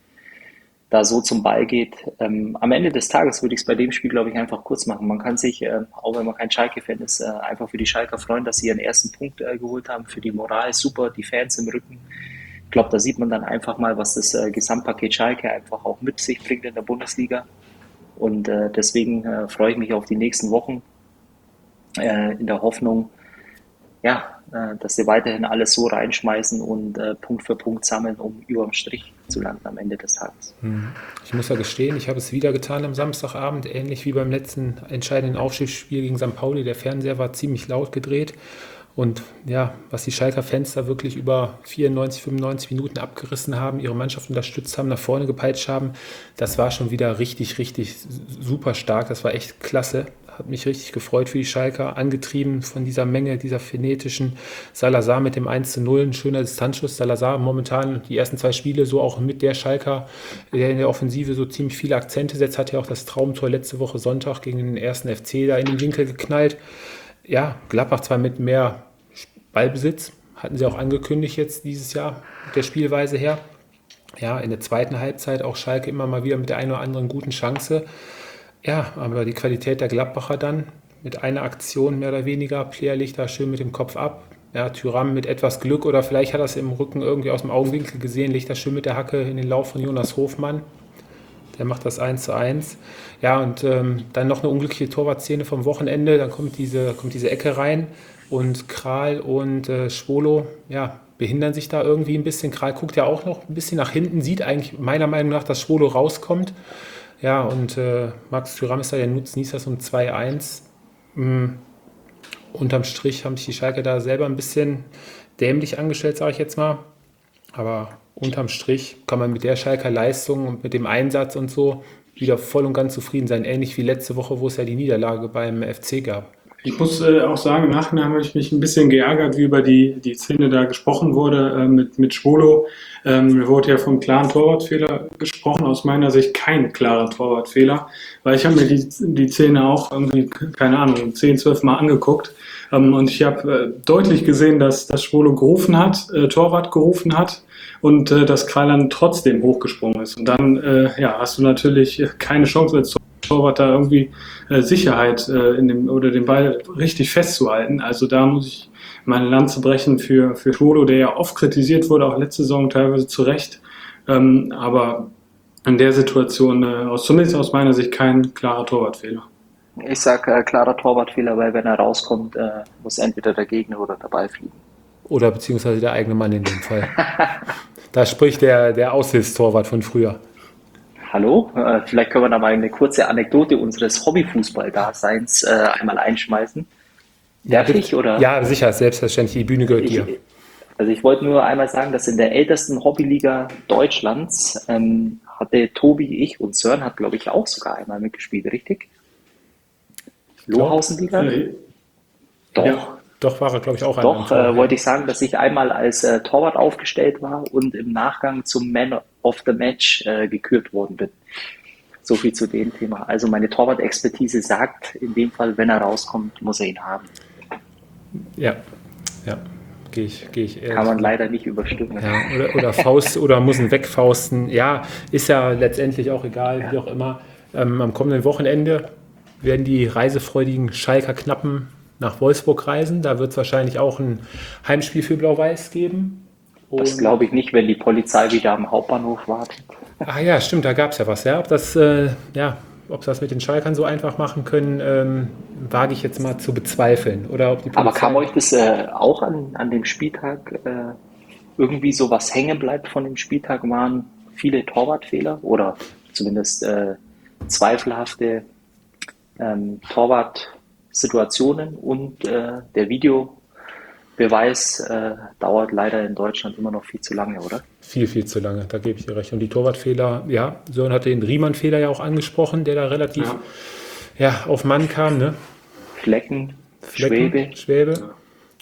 D: da so zum Ball geht. Ähm, am Ende des Tages würde ich es bei dem Spiel, glaube ich, einfach kurz machen. Man kann sich, äh, auch wenn man kein Schalke-Fan ist, äh, einfach für die Schalker freuen, dass sie ihren ersten Punkt äh, geholt haben. Für die Moral super, die Fans im Rücken. Ich glaube, da sieht man dann einfach mal, was das äh, Gesamtpaket Schalke einfach auch mit sich bringt in der Bundesliga. Und äh, deswegen äh, freue ich mich auf die nächsten Wochen äh, in der Hoffnung, ja, äh, dass sie weiterhin alles so reinschmeißen und äh, Punkt für Punkt sammeln, um überm Strich zu landen am Ende des Tages.
B: Ich muss ja gestehen, ich habe es wieder getan am Samstagabend, ähnlich wie beim letzten entscheidenden Aufstiegsspiel gegen Sankt Pauli. Der Fernseher war ziemlich laut gedreht. Und ja, was die Schalker Fans da wirklich über vierundneunzig, fünfundneunzig Minuten abgerissen haben, ihre Mannschaft unterstützt haben, nach vorne gepeitscht haben, das war schon wieder richtig, richtig super stark. Das war echt klasse. Hat mich richtig gefreut für die Schalker, angetrieben von dieser Menge, dieser frenetischen Salazar mit dem eins zu null, ein schöner Distanzschuss. Salazar momentan die ersten zwei Spiele so auch mit der Schalker, der in der Offensive so ziemlich viele Akzente setzt, hat ja auch das Traumtor letzte Woche Sonntag gegen den ersten F C da in den Winkel geknallt. Ja, Gladbach zwar mit mehr Ballbesitz, hatten sie auch angekündigt jetzt dieses Jahr mit der Spielweise her. Ja, in der zweiten Halbzeit auch Schalke immer mal wieder mit der einen oder anderen guten Chance. Ja, aber die Qualität der Gladbacher dann mit einer Aktion mehr oder weniger, Player legt da schön mit dem Kopf ab. Ja, Thuram mit etwas Glück oder vielleicht hat er es im Rücken irgendwie aus dem Augenwinkel gesehen, legt das schön mit der Hacke in den Lauf von Jonas Hofmann. Der macht das eins zu eins. Ja, und ähm, dann noch eine unglückliche Torwartszene vom Wochenende. Dann kommt diese, kommt diese Ecke rein und Kral und äh, Schwolo, ja, behindern sich da irgendwie ein bisschen. Kral guckt ja auch noch ein bisschen nach hinten, sieht eigentlich meiner Meinung nach, dass Schwolo rauskommt. Ja, und äh, Max Thuram ist da der Nutznießer um zwei eins. Mhm. Unterm Strich haben sich die Schalke da selber ein bisschen dämlich angestellt, sage ich jetzt mal. Aber unterm Strich kann man mit der Schalker Leistung und mit dem Einsatz und so wieder voll und ganz zufrieden sein. Ähnlich wie letzte Woche, wo es ja die Niederlage beim F C gab.
C: Ich muss äh, auch sagen, im Nachhinein habe ich mich ein bisschen geärgert, wie über die, die Szene da gesprochen wurde äh, mit, mit Schwolo. Ähm, wurde ja vom klaren Torwartfehler gesprochen, aus meiner Sicht kein klarer Torwartfehler, weil ich habe mir die, die Szene auch irgendwie, keine Ahnung, zehn, zwölf Mal angeguckt ähm, und ich habe äh, deutlich gesehen, dass, dass Schwolo gerufen hat, äh, Torwart gerufen hat und äh, dass Kral dann trotzdem hochgesprungen ist. Und dann äh, ja, hast du natürlich keine Chance als Torwart da irgendwie äh, Sicherheit äh, in dem, oder den Ball richtig festzuhalten. Also da muss ich meine Lanze brechen für, für Schwolo, der ja oft kritisiert wurde, auch letzte Saison teilweise zu Recht. Ähm, aber in der Situation, äh, aus, zumindest aus meiner Sicht, kein klarer Torwartfehler.
D: Ich sage äh, klarer Torwartfehler, weil wenn er rauskommt, äh, muss entweder der Gegner oder der Ball fliegen.
B: Oder beziehungsweise der eigene Mann in dem Fall. Da spricht der, der Aushilfstorwart von früher.
D: Hallo, äh, vielleicht können wir da mal eine kurze Anekdote unseres Hobbyfußball-Daseins äh, einmal einschmeißen. Darf ich, oder?
B: Ja, sicher, selbstverständlich, die Bühne gehört
D: Ich,
B: dir.
D: also ich wollte nur einmal sagen, dass in der ältesten Hobbyliga Deutschlands ähm, hatte Tobi, ich und Sören hat, glaube ich, auch sogar einmal mitgespielt, richtig? Lohausenliga?
C: Äh,
D: Doch.
C: ja.
B: Doch, war er, glaube ich, auch
D: Doch,
B: ein
D: äh, wollte ich sagen, dass ich einmal als äh, Torwart aufgestellt war und im Nachgang zum Man of the Match äh, gekürt worden bin. So viel zu dem Thema. Also meine Torwart-Expertise sagt in dem Fall, wenn er rauskommt, muss er ihn haben.
B: Ja, ja, gehe ich, gehe ich ehrlich.
D: Kann man leider nicht überstimmen.
B: Ja, oder, oder Faust oder muss ihn wegfausten. Ja, ist ja letztendlich auch egal,
D: Ja.
B: wie auch immer. Ähm, am kommenden Wochenende werden die reisefreudigen Schalker Knappen nach Wolfsburg reisen. Da wird es wahrscheinlich auch ein Heimspiel für Blau-Weiß geben.
D: Das
B: Und-
D: glaube ich nicht, wenn die Polizei wieder am Hauptbahnhof wartet.
B: Ah ja, stimmt, da gab es ja was. Ja, ob das, äh, ja, ob sie das mit den Schalkern so einfach machen können, ähm, wage ich jetzt mal zu bezweifeln. Oder ob die
D: Aber
B: Polizei-
D: kam euch das äh, auch an, an dem Spieltag äh, irgendwie so was hängen bleibt von dem Spieltag? Waren viele Torwartfehler oder zumindest äh, zweifelhafte ähm, Torwartsituationen und äh, der Videobeweis äh, dauert leider in Deutschland immer noch viel zu lange, oder?
B: Viel, viel zu lange, da gebe ich dir recht. Und die Torwartfehler, ja, Sören hatte den Riemann-Fehler ja auch angesprochen, der da relativ
C: Ja.
B: ja, auf Mann kam, ne?
D: Flecken,
B: Flecken,
D: Schwebe.
B: Schwäbe.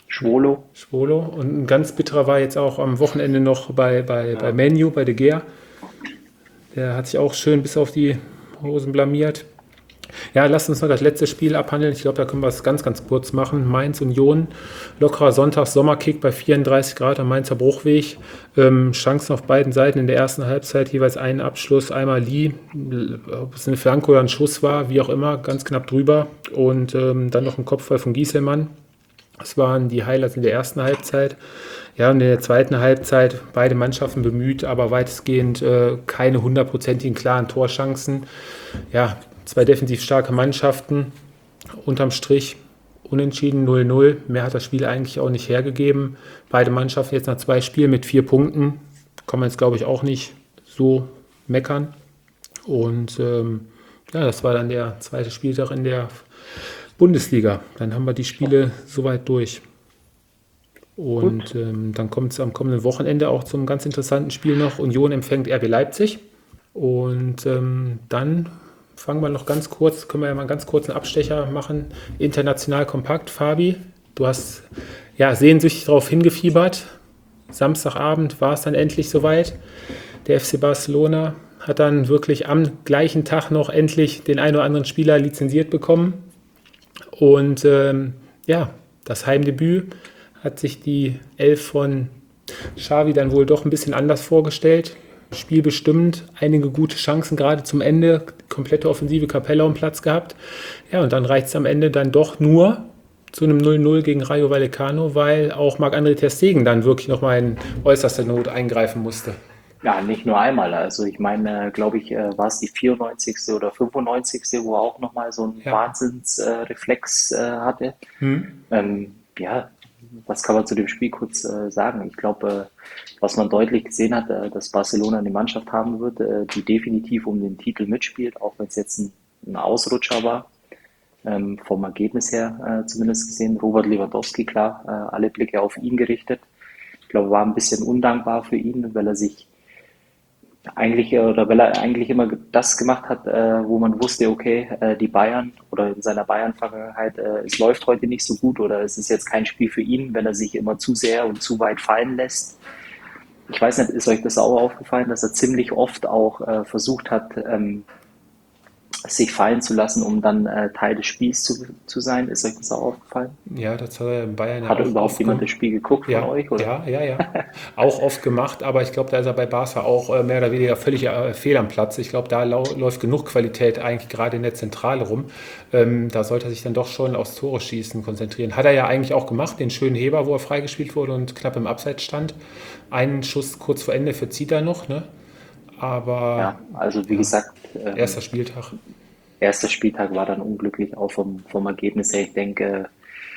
D: Schwolo.
B: Schwolo. Und ein ganz bitterer war jetzt auch am Wochenende noch bei, bei, ja. bei Man U, bei De Gea. Der hat sich auch schön bis auf die Hosen blamiert. Ja, lasst uns noch das letzte Spiel abhandeln. Ich glaube, da können wir es ganz, ganz kurz machen. Mainz Union, lockerer Sonntags-Sommerkick bei vierunddreißig Grad am Mainzer Bruchweg. Ähm, Chancen auf beiden Seiten in der ersten Halbzeit, jeweils einen Abschluss, einmal Lee, ob es eine Flanke oder ein Schuss war, wie auch immer, ganz knapp drüber. Und ähm, dann noch ein Kopfball von Gieselmann. Das waren die Highlights in der ersten Halbzeit. Ja, und in der zweiten Halbzeit beide Mannschaften bemüht, aber weitestgehend äh, keine hundertprozentigen klaren Torchancen. Ja, zwei defensiv starke Mannschaften, unterm Strich unentschieden null null. Mehr hat das Spiel eigentlich auch nicht hergegeben. Beide Mannschaften jetzt nach zwei Spielen mit vier Punkten. Kann man jetzt, glaube ich, auch nicht so meckern. Und ähm, ja, das war dann der zweite Spieltag in der Bundesliga. Dann haben wir die Spiele soweit durch. Und ähm, dann kommt es am kommenden Wochenende auch zum ganz interessanten Spiel noch. Union empfängt R B Leipzig. Und ähm, dann fangen wir noch ganz kurz, können wir ja mal einen ganz kurzen Abstecher machen. International kompakt, Fabi. Du hast ja sehnsüchtig darauf hingefiebert. Samstagabend war es dann endlich soweit. Der F C Barcelona hat dann wirklich am gleichen Tag noch endlich den einen oder anderen Spieler lizenziert bekommen. Und ähm, ja, das Heimdebüt hat sich die Elf von Xavi dann wohl doch ein bisschen anders vorgestellt. Spiel bestimmt, einige gute Chancen gerade zum Ende, komplette offensive Capella um Platz gehabt. Ja, und dann reicht es am Ende dann doch nur zu einem null null gegen Rayo Vallecano, weil auch Marc-André ter Stegen dann wirklich nochmal in äußerster Not eingreifen musste.
D: Ja, nicht nur einmal. Also ich meine, glaube ich, war es die vierundneunzigste oder fünfundneunzigste, wo er auch nochmal so einen ja. Wahnsinnsreflex äh, hatte. Hm. Ähm, ja, was kann man zu dem Spiel kurz äh, sagen? Ich glaube, äh, was man deutlich gesehen hat, äh, dass Barcelona eine Mannschaft haben wird, äh, die definitiv um den Titel mitspielt, auch wenn es jetzt ein, ein Ausrutscher war. Ähm, vom Ergebnis her äh, zumindest gesehen. Robert Lewandowski, klar, äh, alle Blicke auf ihn gerichtet. Ich glaube, war ein bisschen undankbar für ihn, weil er sich eigentlich oder weil er eigentlich immer das gemacht hat, äh, wo man wusste, okay, äh, die Bayern oder in seiner Bayern-Vergangenheit, äh, es läuft heute nicht so gut oder es ist jetzt kein Spiel für ihn, wenn er sich immer zu sehr und zu weit fallen lässt. Ich weiß nicht, ist euch das auch aufgefallen, dass er ziemlich oft auch äh, versucht hat, ähm, sich fallen zu lassen, um dann äh, Teil des Spiels zu, zu sein. Ist euch das auch aufgefallen?
B: Ja, das hat er in Bayern ja
D: Hat
B: auch
D: überhaupt
B: oft
D: jemand
B: gemacht.
D: das Spiel geguckt
B: Ja,
D: von euch? Oder?
B: ja, ja, ja. Auch oft gemacht, aber ich glaube, da ist er bei Barca auch äh, mehr oder weniger völlig äh, fehl am Platz. Ich glaube, da lau- läuft genug Qualität eigentlich gerade in der Zentrale rum. Ähm, da sollte er sich dann doch schon aufs Tore schießen konzentrieren. Hat er ja eigentlich auch gemacht, den schönen Heber, wo er freigespielt wurde und knapp im Abseits stand. Einen Schuss kurz vor Ende verzieht er noch, ne? Aber
D: Ja, also wie
B: ja,
D: gesagt, ähm,
B: erster Spieltag.
D: erster Spieltag war dann unglücklich, auch vom, vom Ergebnis her. Ich denke,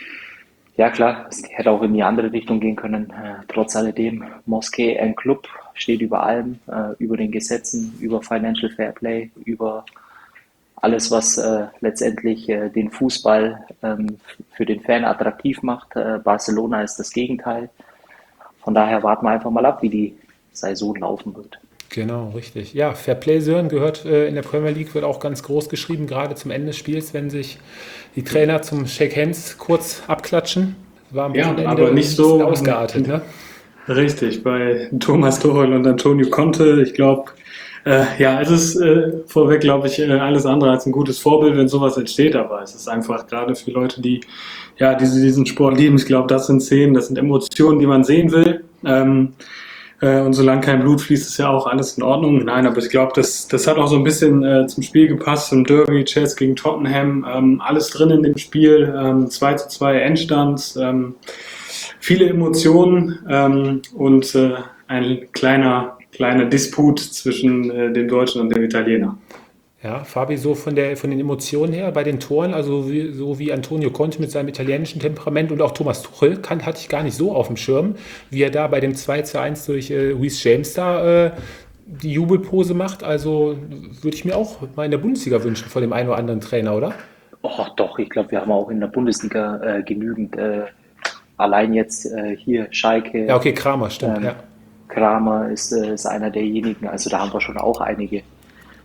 D: ja klar, es hätte auch in die andere Richtung gehen können. Äh, trotz alledem, Moskee, ein Club, steht über allem, äh, über den Gesetzen, über Financial Fairplay, über alles, was äh, letztendlich äh, den Fußball ähm, für den Fan attraktiv macht. Äh, Barcelona ist das Gegenteil. Von daher warten wir einfach mal ab, wie die Saison laufen wird.
B: Genau, richtig. Ja, Fairplay Sören gehört äh, in der Premier League, wird auch ganz groß geschrieben, gerade zum Ende des Spiels, wenn sich die Trainer zum Shake Hands kurz abklatschen. War am
C: Ja,
B: Wochenende
C: aber nicht
B: ein
C: so
B: bisschen ausgeartet, ne?
C: Richtig, bei Thomas Tuchel und Antonio Conte, ich glaube, äh, ja, es ist äh, vorweg, glaube ich, äh, alles andere als ein gutes Vorbild, wenn sowas entsteht, aber es ist einfach gerade für Leute, die ja diese, diesen Sport lieben, ich glaube, das sind Szenen, das sind Emotionen, die man sehen will. Ähm, äh, und solange kein Blut fließt, ist ja auch alles in Ordnung. Nein, aber ich glaube, das, das hat auch so ein bisschen äh, zum Spiel gepasst. Im Derby, Chelsea gegen Tottenham, ähm, alles drin in dem Spiel, ähm, zwei zu zwei Endstand, ähm, viele Emotionen ähm, und äh, ein kleiner, kleiner Disput zwischen äh, dem Deutschen und dem Italiener.
B: Ja, Fabi, so von der, von den Emotionen her bei den Toren, also wie, so wie Antonio Conte mit seinem italienischen Temperament und auch Thomas Tuchel, kann, hatte ich gar nicht so auf dem Schirm, wie er da bei dem zwei zu eins durch äh, Reece James da äh, die Jubelpose macht. Also würde ich mir auch mal in der Bundesliga wünschen von dem einen oder anderen Trainer, oder?
D: Oh, doch, ich glaube, wir haben auch in der Bundesliga äh, genügend, äh, allein jetzt äh, hier Schalke,
B: Ja, okay, Kramer, stimmt,
D: ähm,
B: ja.
D: Kramer ist, äh, ist einer derjenigen, also da haben wir schon auch einige.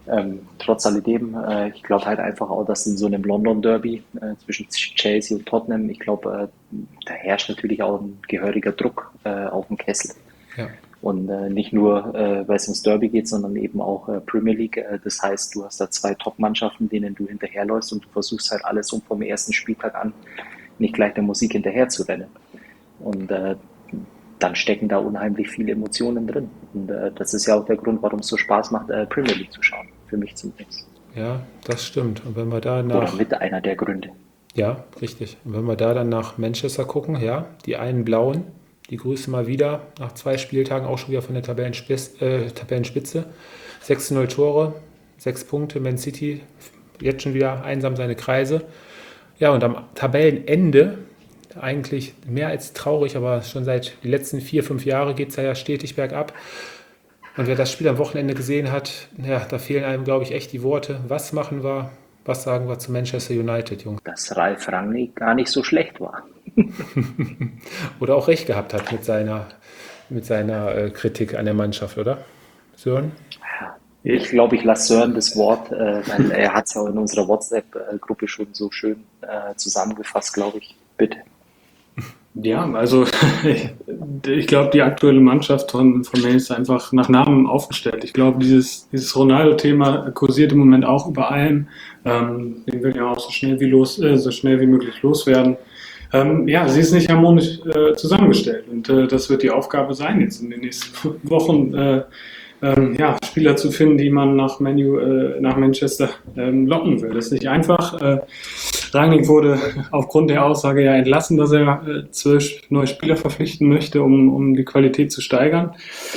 D: Ähm, trotz alledem, äh, ich glaube halt einfach auch, dass in so einem London Derby äh, zwischen Chelsea und Tottenham, ich glaube, äh, da herrscht natürlich auch ein gehöriger Druck äh, auf dem Kessel.
B: Ja.
D: Und äh, nicht nur, äh, weil es ums Derby geht, sondern eben auch äh, Premier League. Äh, das heißt, du hast da zwei Top-Mannschaften, denen du hinterherläufst und du versuchst halt alles, um vom ersten Spieltag an nicht gleich der Musik hinterher zu rennen. Und äh, dann stecken da unheimlich viele Emotionen drin. Und äh, das ist ja auch der Grund, warum es so Spaß macht, äh, Premier League zu schauen. Für mich zumindest.
B: Ja, das stimmt. Und wenn wir da
D: Oder
B: nach,
D: mit einer der Gründe.
B: ja, richtig. Und wenn wir da dann nach Manchester gucken, ja, die einen Blauen, die grüßen mal wieder nach zwei Spieltagen auch schon wieder von der Tabellenspitze. Äh, Tabellenspitze. sechs zu null Tore, sechs Punkte, Man City jetzt schon wieder einsam seine Kreise. Ja, und am Tabellenende, eigentlich mehr als traurig, aber schon seit den letzten vier, fünf Jahren geht es ja stetig bergab. Und wer das Spiel am Wochenende gesehen hat, ja, da fehlen einem, glaube ich, echt die Worte. Was machen wir? Was sagen wir zu Manchester United, Jungs?
D: Dass Ralf Rangnick gar nicht so schlecht war.
B: Oder auch recht gehabt hat mit seiner, mit seiner äh, Kritik an der Mannschaft, oder? Sören?
D: Ich glaube, ich lasse Sören das Wort, äh, weil er hat es ja auch in unserer WhatsApp-Gruppe schon so schön äh, zusammengefasst, glaube ich. Bitte.
C: Ja, also ich, ich glaube, die aktuelle Mannschaft von, von Man ist einfach nach Namen aufgestellt. Ich glaube, dieses, dieses Ronaldo-Thema kursiert im Moment auch über allem. Ähm, den will ja auch so schnell wie los, äh, so schnell wie möglich loswerden. Ähm, ja, sie ist nicht harmonisch äh, zusammengestellt und äh, das wird die Aufgabe sein, jetzt in den nächsten Wochen äh, ähm, ja, Spieler zu finden, die man nach, Manu, äh, nach Manchester ähm, locken will. Das ist nicht einfach. Äh, Rangnick wurde aufgrund der Aussage ja entlassen, dass er äh, zwölf neue Spieler verpflichten möchte, um, um die Qualität zu steigern.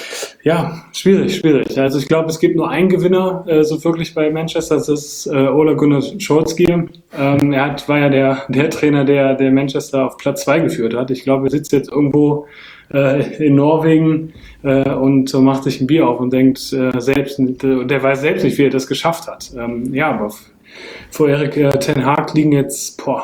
C: Ja, schwierig, schwierig. Also ich glaube, es gibt nur einen Gewinner, äh, so wirklich bei Manchester, das ist äh, Ole Gunnar Solskjaer. Ähm, er hat, war ja der, der Trainer, der, der Manchester auf Platz zwei geführt hat. Ich glaube, er sitzt jetzt irgendwo äh, in Norwegen äh, und so macht sich ein Bier auf und denkt äh, selbst, äh, der weiß selbst nicht, wie er das geschafft hat. Ähm, ja, aber vor Erik äh, Ten Hag liegen jetzt boah,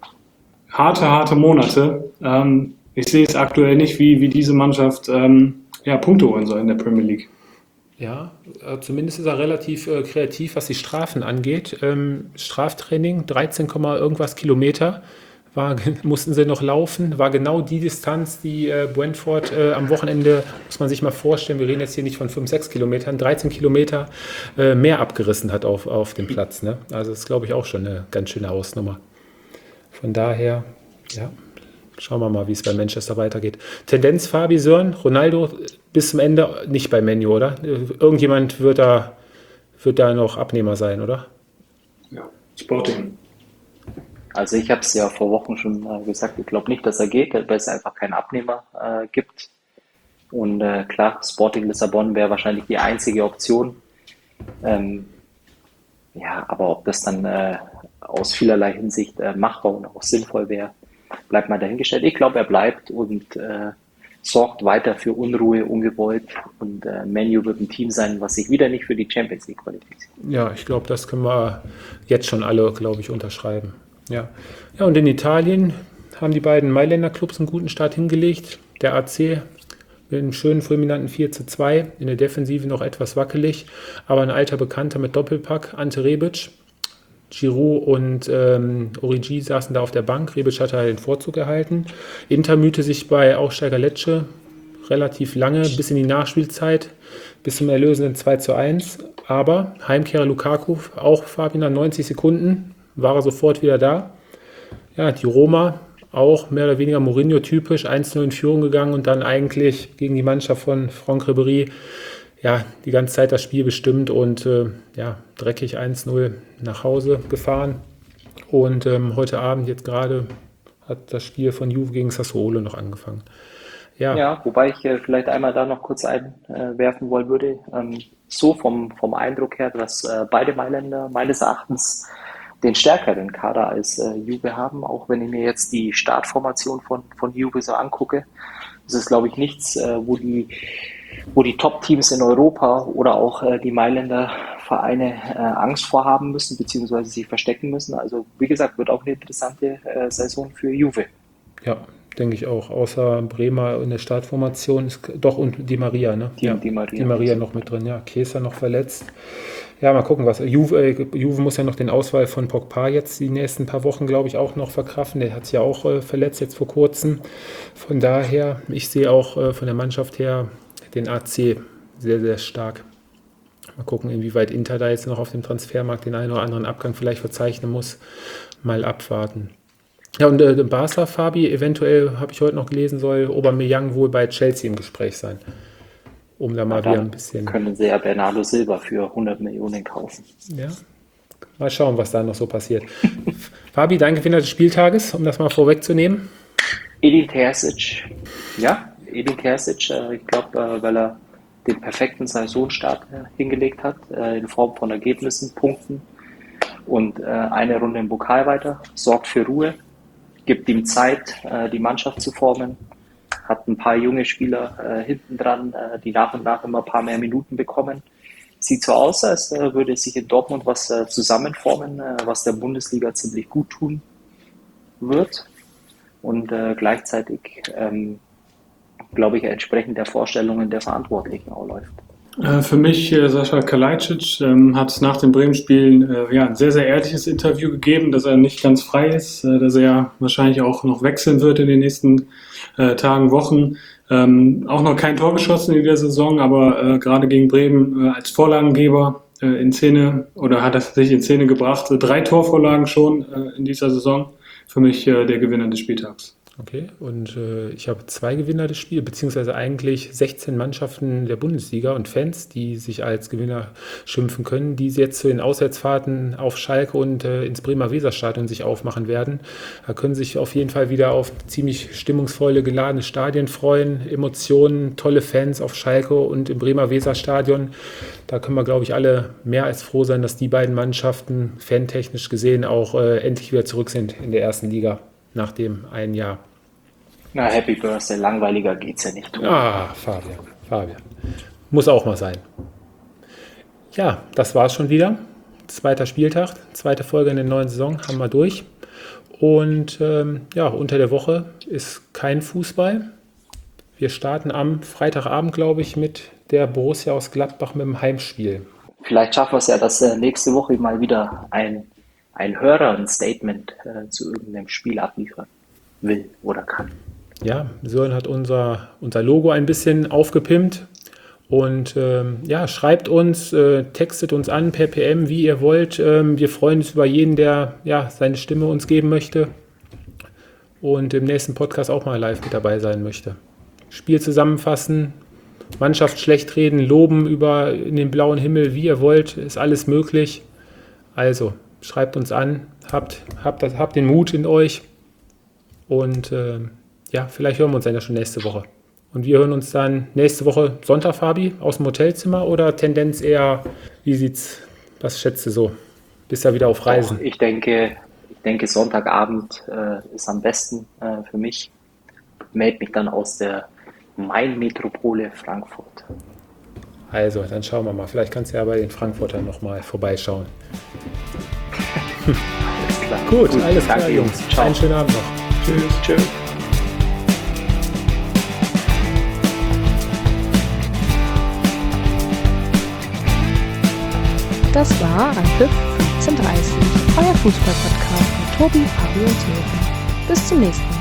C: harte, harte Monate. Ähm, ich sehe es aktuell nicht, wie, wie diese Mannschaft ähm, ja, Punkte holen soll in der Premier League.
B: Ja, äh, zumindest ist er relativ äh, kreativ, was die Strafen angeht. Ähm, Straftraining, dreizehn, irgendwas Kilometer, war, mussten sie noch laufen, war genau die Distanz, die äh, Brentford äh, am Wochenende, muss man sich mal vorstellen, wir reden jetzt hier nicht von fünf, sechs Kilometern, dreizehn Kilometer äh, mehr abgerissen hat auf, auf dem Platz. Ne? Also das ist, glaube ich, auch schon eine ganz schöne Hausnummer. Von daher, ja, schauen wir mal, wie es bei Manchester weitergeht. Tendenz, Fabi, Sören, Ronaldo bis zum Ende nicht bei Man U, oder? Irgendjemand wird da, wird da noch Abnehmer sein, oder?
C: Ja, Sporting.
D: Also ich habe es ja vor Wochen schon äh, gesagt, ich glaube nicht, dass er geht, weil es einfach keinen Abnehmer äh, gibt. Und äh, klar, Sporting Lissabon wäre wahrscheinlich die einzige Option. Ähm, ja, aber ob das dann äh, aus vielerlei Hinsicht äh, machbar und auch sinnvoll wäre, bleibt mal dahingestellt. Ich glaube, er bleibt und äh, sorgt weiter für Unruhe, ungewollt. Und äh, Man U wird ein Team sein, was sich wieder nicht für die Champions League qualifiziert.
B: Ja, ich glaube, das können wir jetzt schon alle, glaube ich, unterschreiben. Ja. Ja, und in Italien haben die beiden Mailänder Clubs einen guten Start hingelegt. Der A C mit einem schönen, fulminanten vier zu zwei. In der Defensive noch etwas wackelig, aber ein alter Bekannter mit Doppelpack, Ante Rebic. Giroud und ähm, Origi saßen da auf der Bank. Rebic hat den Vorzug erhalten. Inter mühte sich bei Aufsteiger Lecce relativ lange, bis in die Nachspielzeit, bis zum erlösenden zwei zu eins. Aber Heimkehrer Lukaku, auch Fabian, nach neunzig Sekunden war er sofort wieder da. Ja, die Roma, auch mehr oder weniger Mourinho-typisch, eins zu null in Führung gegangen und dann eigentlich gegen die Mannschaft von Franck Ribéry ja, die ganze Zeit das Spiel bestimmt und äh, ja, dreckig eins zu null nach Hause gefahren. Und ähm, heute Abend jetzt gerade hat das Spiel von Juve gegen Sassuolo noch angefangen. Ja,
D: Ja, wobei ich äh, vielleicht einmal da noch kurz einwerfen wollen würde. Ähm, so vom, vom Eindruck her, dass äh, beide Mailänder meines Erachtens den stärkeren Kader als äh, Juve haben, auch wenn ich mir jetzt die Startformation von, von Juve so angucke. Das ist, glaube ich, nichts, äh, wo die, wo die Top-Teams in Europa oder auch äh, die Mailänder Vereine äh, Angst vorhaben müssen, beziehungsweise sich verstecken müssen. Also, wie gesagt, wird auch eine interessante äh, Saison für Juve.
B: ja, denke ich auch. Außer Bremer in der Startformation ist doch und Di Maria, ne?
D: Die,
B: ja,
D: die Maria.
B: Di Maria noch mit drin, ja. Chiesa noch verletzt. Ja, mal gucken, was. Juve, äh, Juve muss ja noch den Auswahl von Pogba jetzt die nächsten paar Wochen, glaube ich, auch noch verkraften. Der hat sich ja auch äh, verletzt jetzt vor kurzem. Von daher, ich sehe auch äh, von der Mannschaft her den A C sehr, sehr stark. Mal gucken, inwieweit Inter da jetzt noch auf dem Transfermarkt den einen oder anderen Abgang vielleicht verzeichnen muss. Mal abwarten. Ja, und äh, Barca, Fabi, eventuell, habe ich heute noch gelesen, soll Aubameyang wohl bei Chelsea im Gespräch sein. Um da mal
D: Ja,
B: wieder ein bisschen...
D: können sie ja Bernardo Silva für hundert Millionen kaufen.
B: Ja, mal schauen, was da noch so passiert. Fabi, dein Gewinner des Spieltages, um das mal vorwegzunehmen.
D: Edin Terzic, ja, Edin Terzic, äh, ich glaube, äh, weil er den perfekten Saisonstart äh, hingelegt hat, äh, in Form von Ergebnissen, Punkten und äh, eine Runde im Pokal weiter, sorgt für Ruhe, gibt ihm Zeit, äh, die Mannschaft zu formen, hat ein paar junge Spieler äh, hinten dran, äh, die nach und nach immer ein paar mehr Minuten bekommen. Sieht so aus, als äh, würde sich in Dortmund was äh, zusammenformen, äh, was der Bundesliga ziemlich gut tun wird und äh, gleichzeitig ähm, glaube ich, entsprechend der Vorstellungen der Verantwortlichen auch läuft.
C: Äh, Für mich, äh, Sascha Kalajdzic, ähm, hat es nach dem Bremen-Spiel äh, ja, ein sehr, sehr ehrliches Interview gegeben, dass er nicht ganz frei ist, äh, dass er wahrscheinlich auch noch wechseln wird in den nächsten äh, Tagen, Wochen. Ähm, auch noch kein Tor geschossen in der Saison, aber äh, gerade gegen Bremen äh, als Vorlagengeber äh, in Szene oder hat er sich in Szene gebracht. Äh, drei Torvorlagen schon äh, in dieser Saison. Für mich äh, der Gewinner des Spieltags.
B: Okay, und äh, ich habe zwei Gewinner des Spiels, beziehungsweise eigentlich sechzehn Mannschaften der Bundesliga und Fans, die sich als Gewinner schimpfen können, die jetzt zu den Auswärtsfahrten auf Schalke und äh, ins Bremer Weserstadion sich aufmachen werden. Da können sich auf jeden Fall wieder auf ziemlich stimmungsvolle, geladene Stadien freuen, Emotionen, tolle Fans auf Schalke und im Bremer Weserstadion. Da können wir, glaube ich, alle mehr als froh sein, dass die beiden Mannschaften fantechnisch gesehen auch äh, endlich wieder zurück sind in der ersten Liga nach dem einen Jahr.
D: Na, Happy Birthday, langweiliger geht's ja nicht.
B: Ah, Fabian, Fabian. Muss auch mal sein. Ja, das war's schon wieder. Zweiter Spieltag, zweite Folge in der neuen Saison, haben wir durch. Und ähm, ja, unter der Woche ist kein Fußball. Wir starten am Freitagabend, glaube ich, mit der Borussia aus Gladbach mit dem Heimspiel.
D: Vielleicht schaffen wir es ja, dass äh, nächste Woche mal wieder ein, ein Hörer ein Statement äh, zu irgendeinem Spiel abliefern will oder kann.
B: Ja, Sören hat unser, unser Logo ein bisschen aufgepimpt und ähm, ja, schreibt uns, äh, textet uns an per P M, wie ihr wollt. Ähm, wir freuen uns über jeden, der ja, seine Stimme uns geben möchte und im nächsten Podcast auch mal live mit dabei sein möchte. Spiel zusammenfassen, Mannschaft schlecht reden, loben über in den blauen Himmel, wie ihr wollt, ist alles möglich. Also, schreibt uns an, habt, habt, das, habt den Mut in euch und äh, ja, vielleicht hören wir uns dann ja schon nächste Woche. Und wir hören uns dann nächste Woche Sonntag, Fabi, aus dem Hotelzimmer oder Tendenz eher, wie sieht's, was schätzt du so? Bist du ja wieder auf Reisen?
D: Auch ich denke, ich denke Sonntagabend äh, ist am besten äh, für mich. Melde mich dann aus der Main-Metropole Frankfurt.
B: Also, dann schauen wir mal. Vielleicht kannst du ja bei den Frankfurtern nochmal vorbeischauen.
D: Alles klar.
B: Gut, Gut, alles
D: danke,
B: klar, Jungs.
D: Ciao.
B: Einen schönen Abend noch.
D: Tschüss. Tschüss.
A: Das war Anpfiff fünfzehn Uhr dreißig, euer Fußball-Podcast mit Tobi, Fabi und Sören. Bis zum nächsten Mal.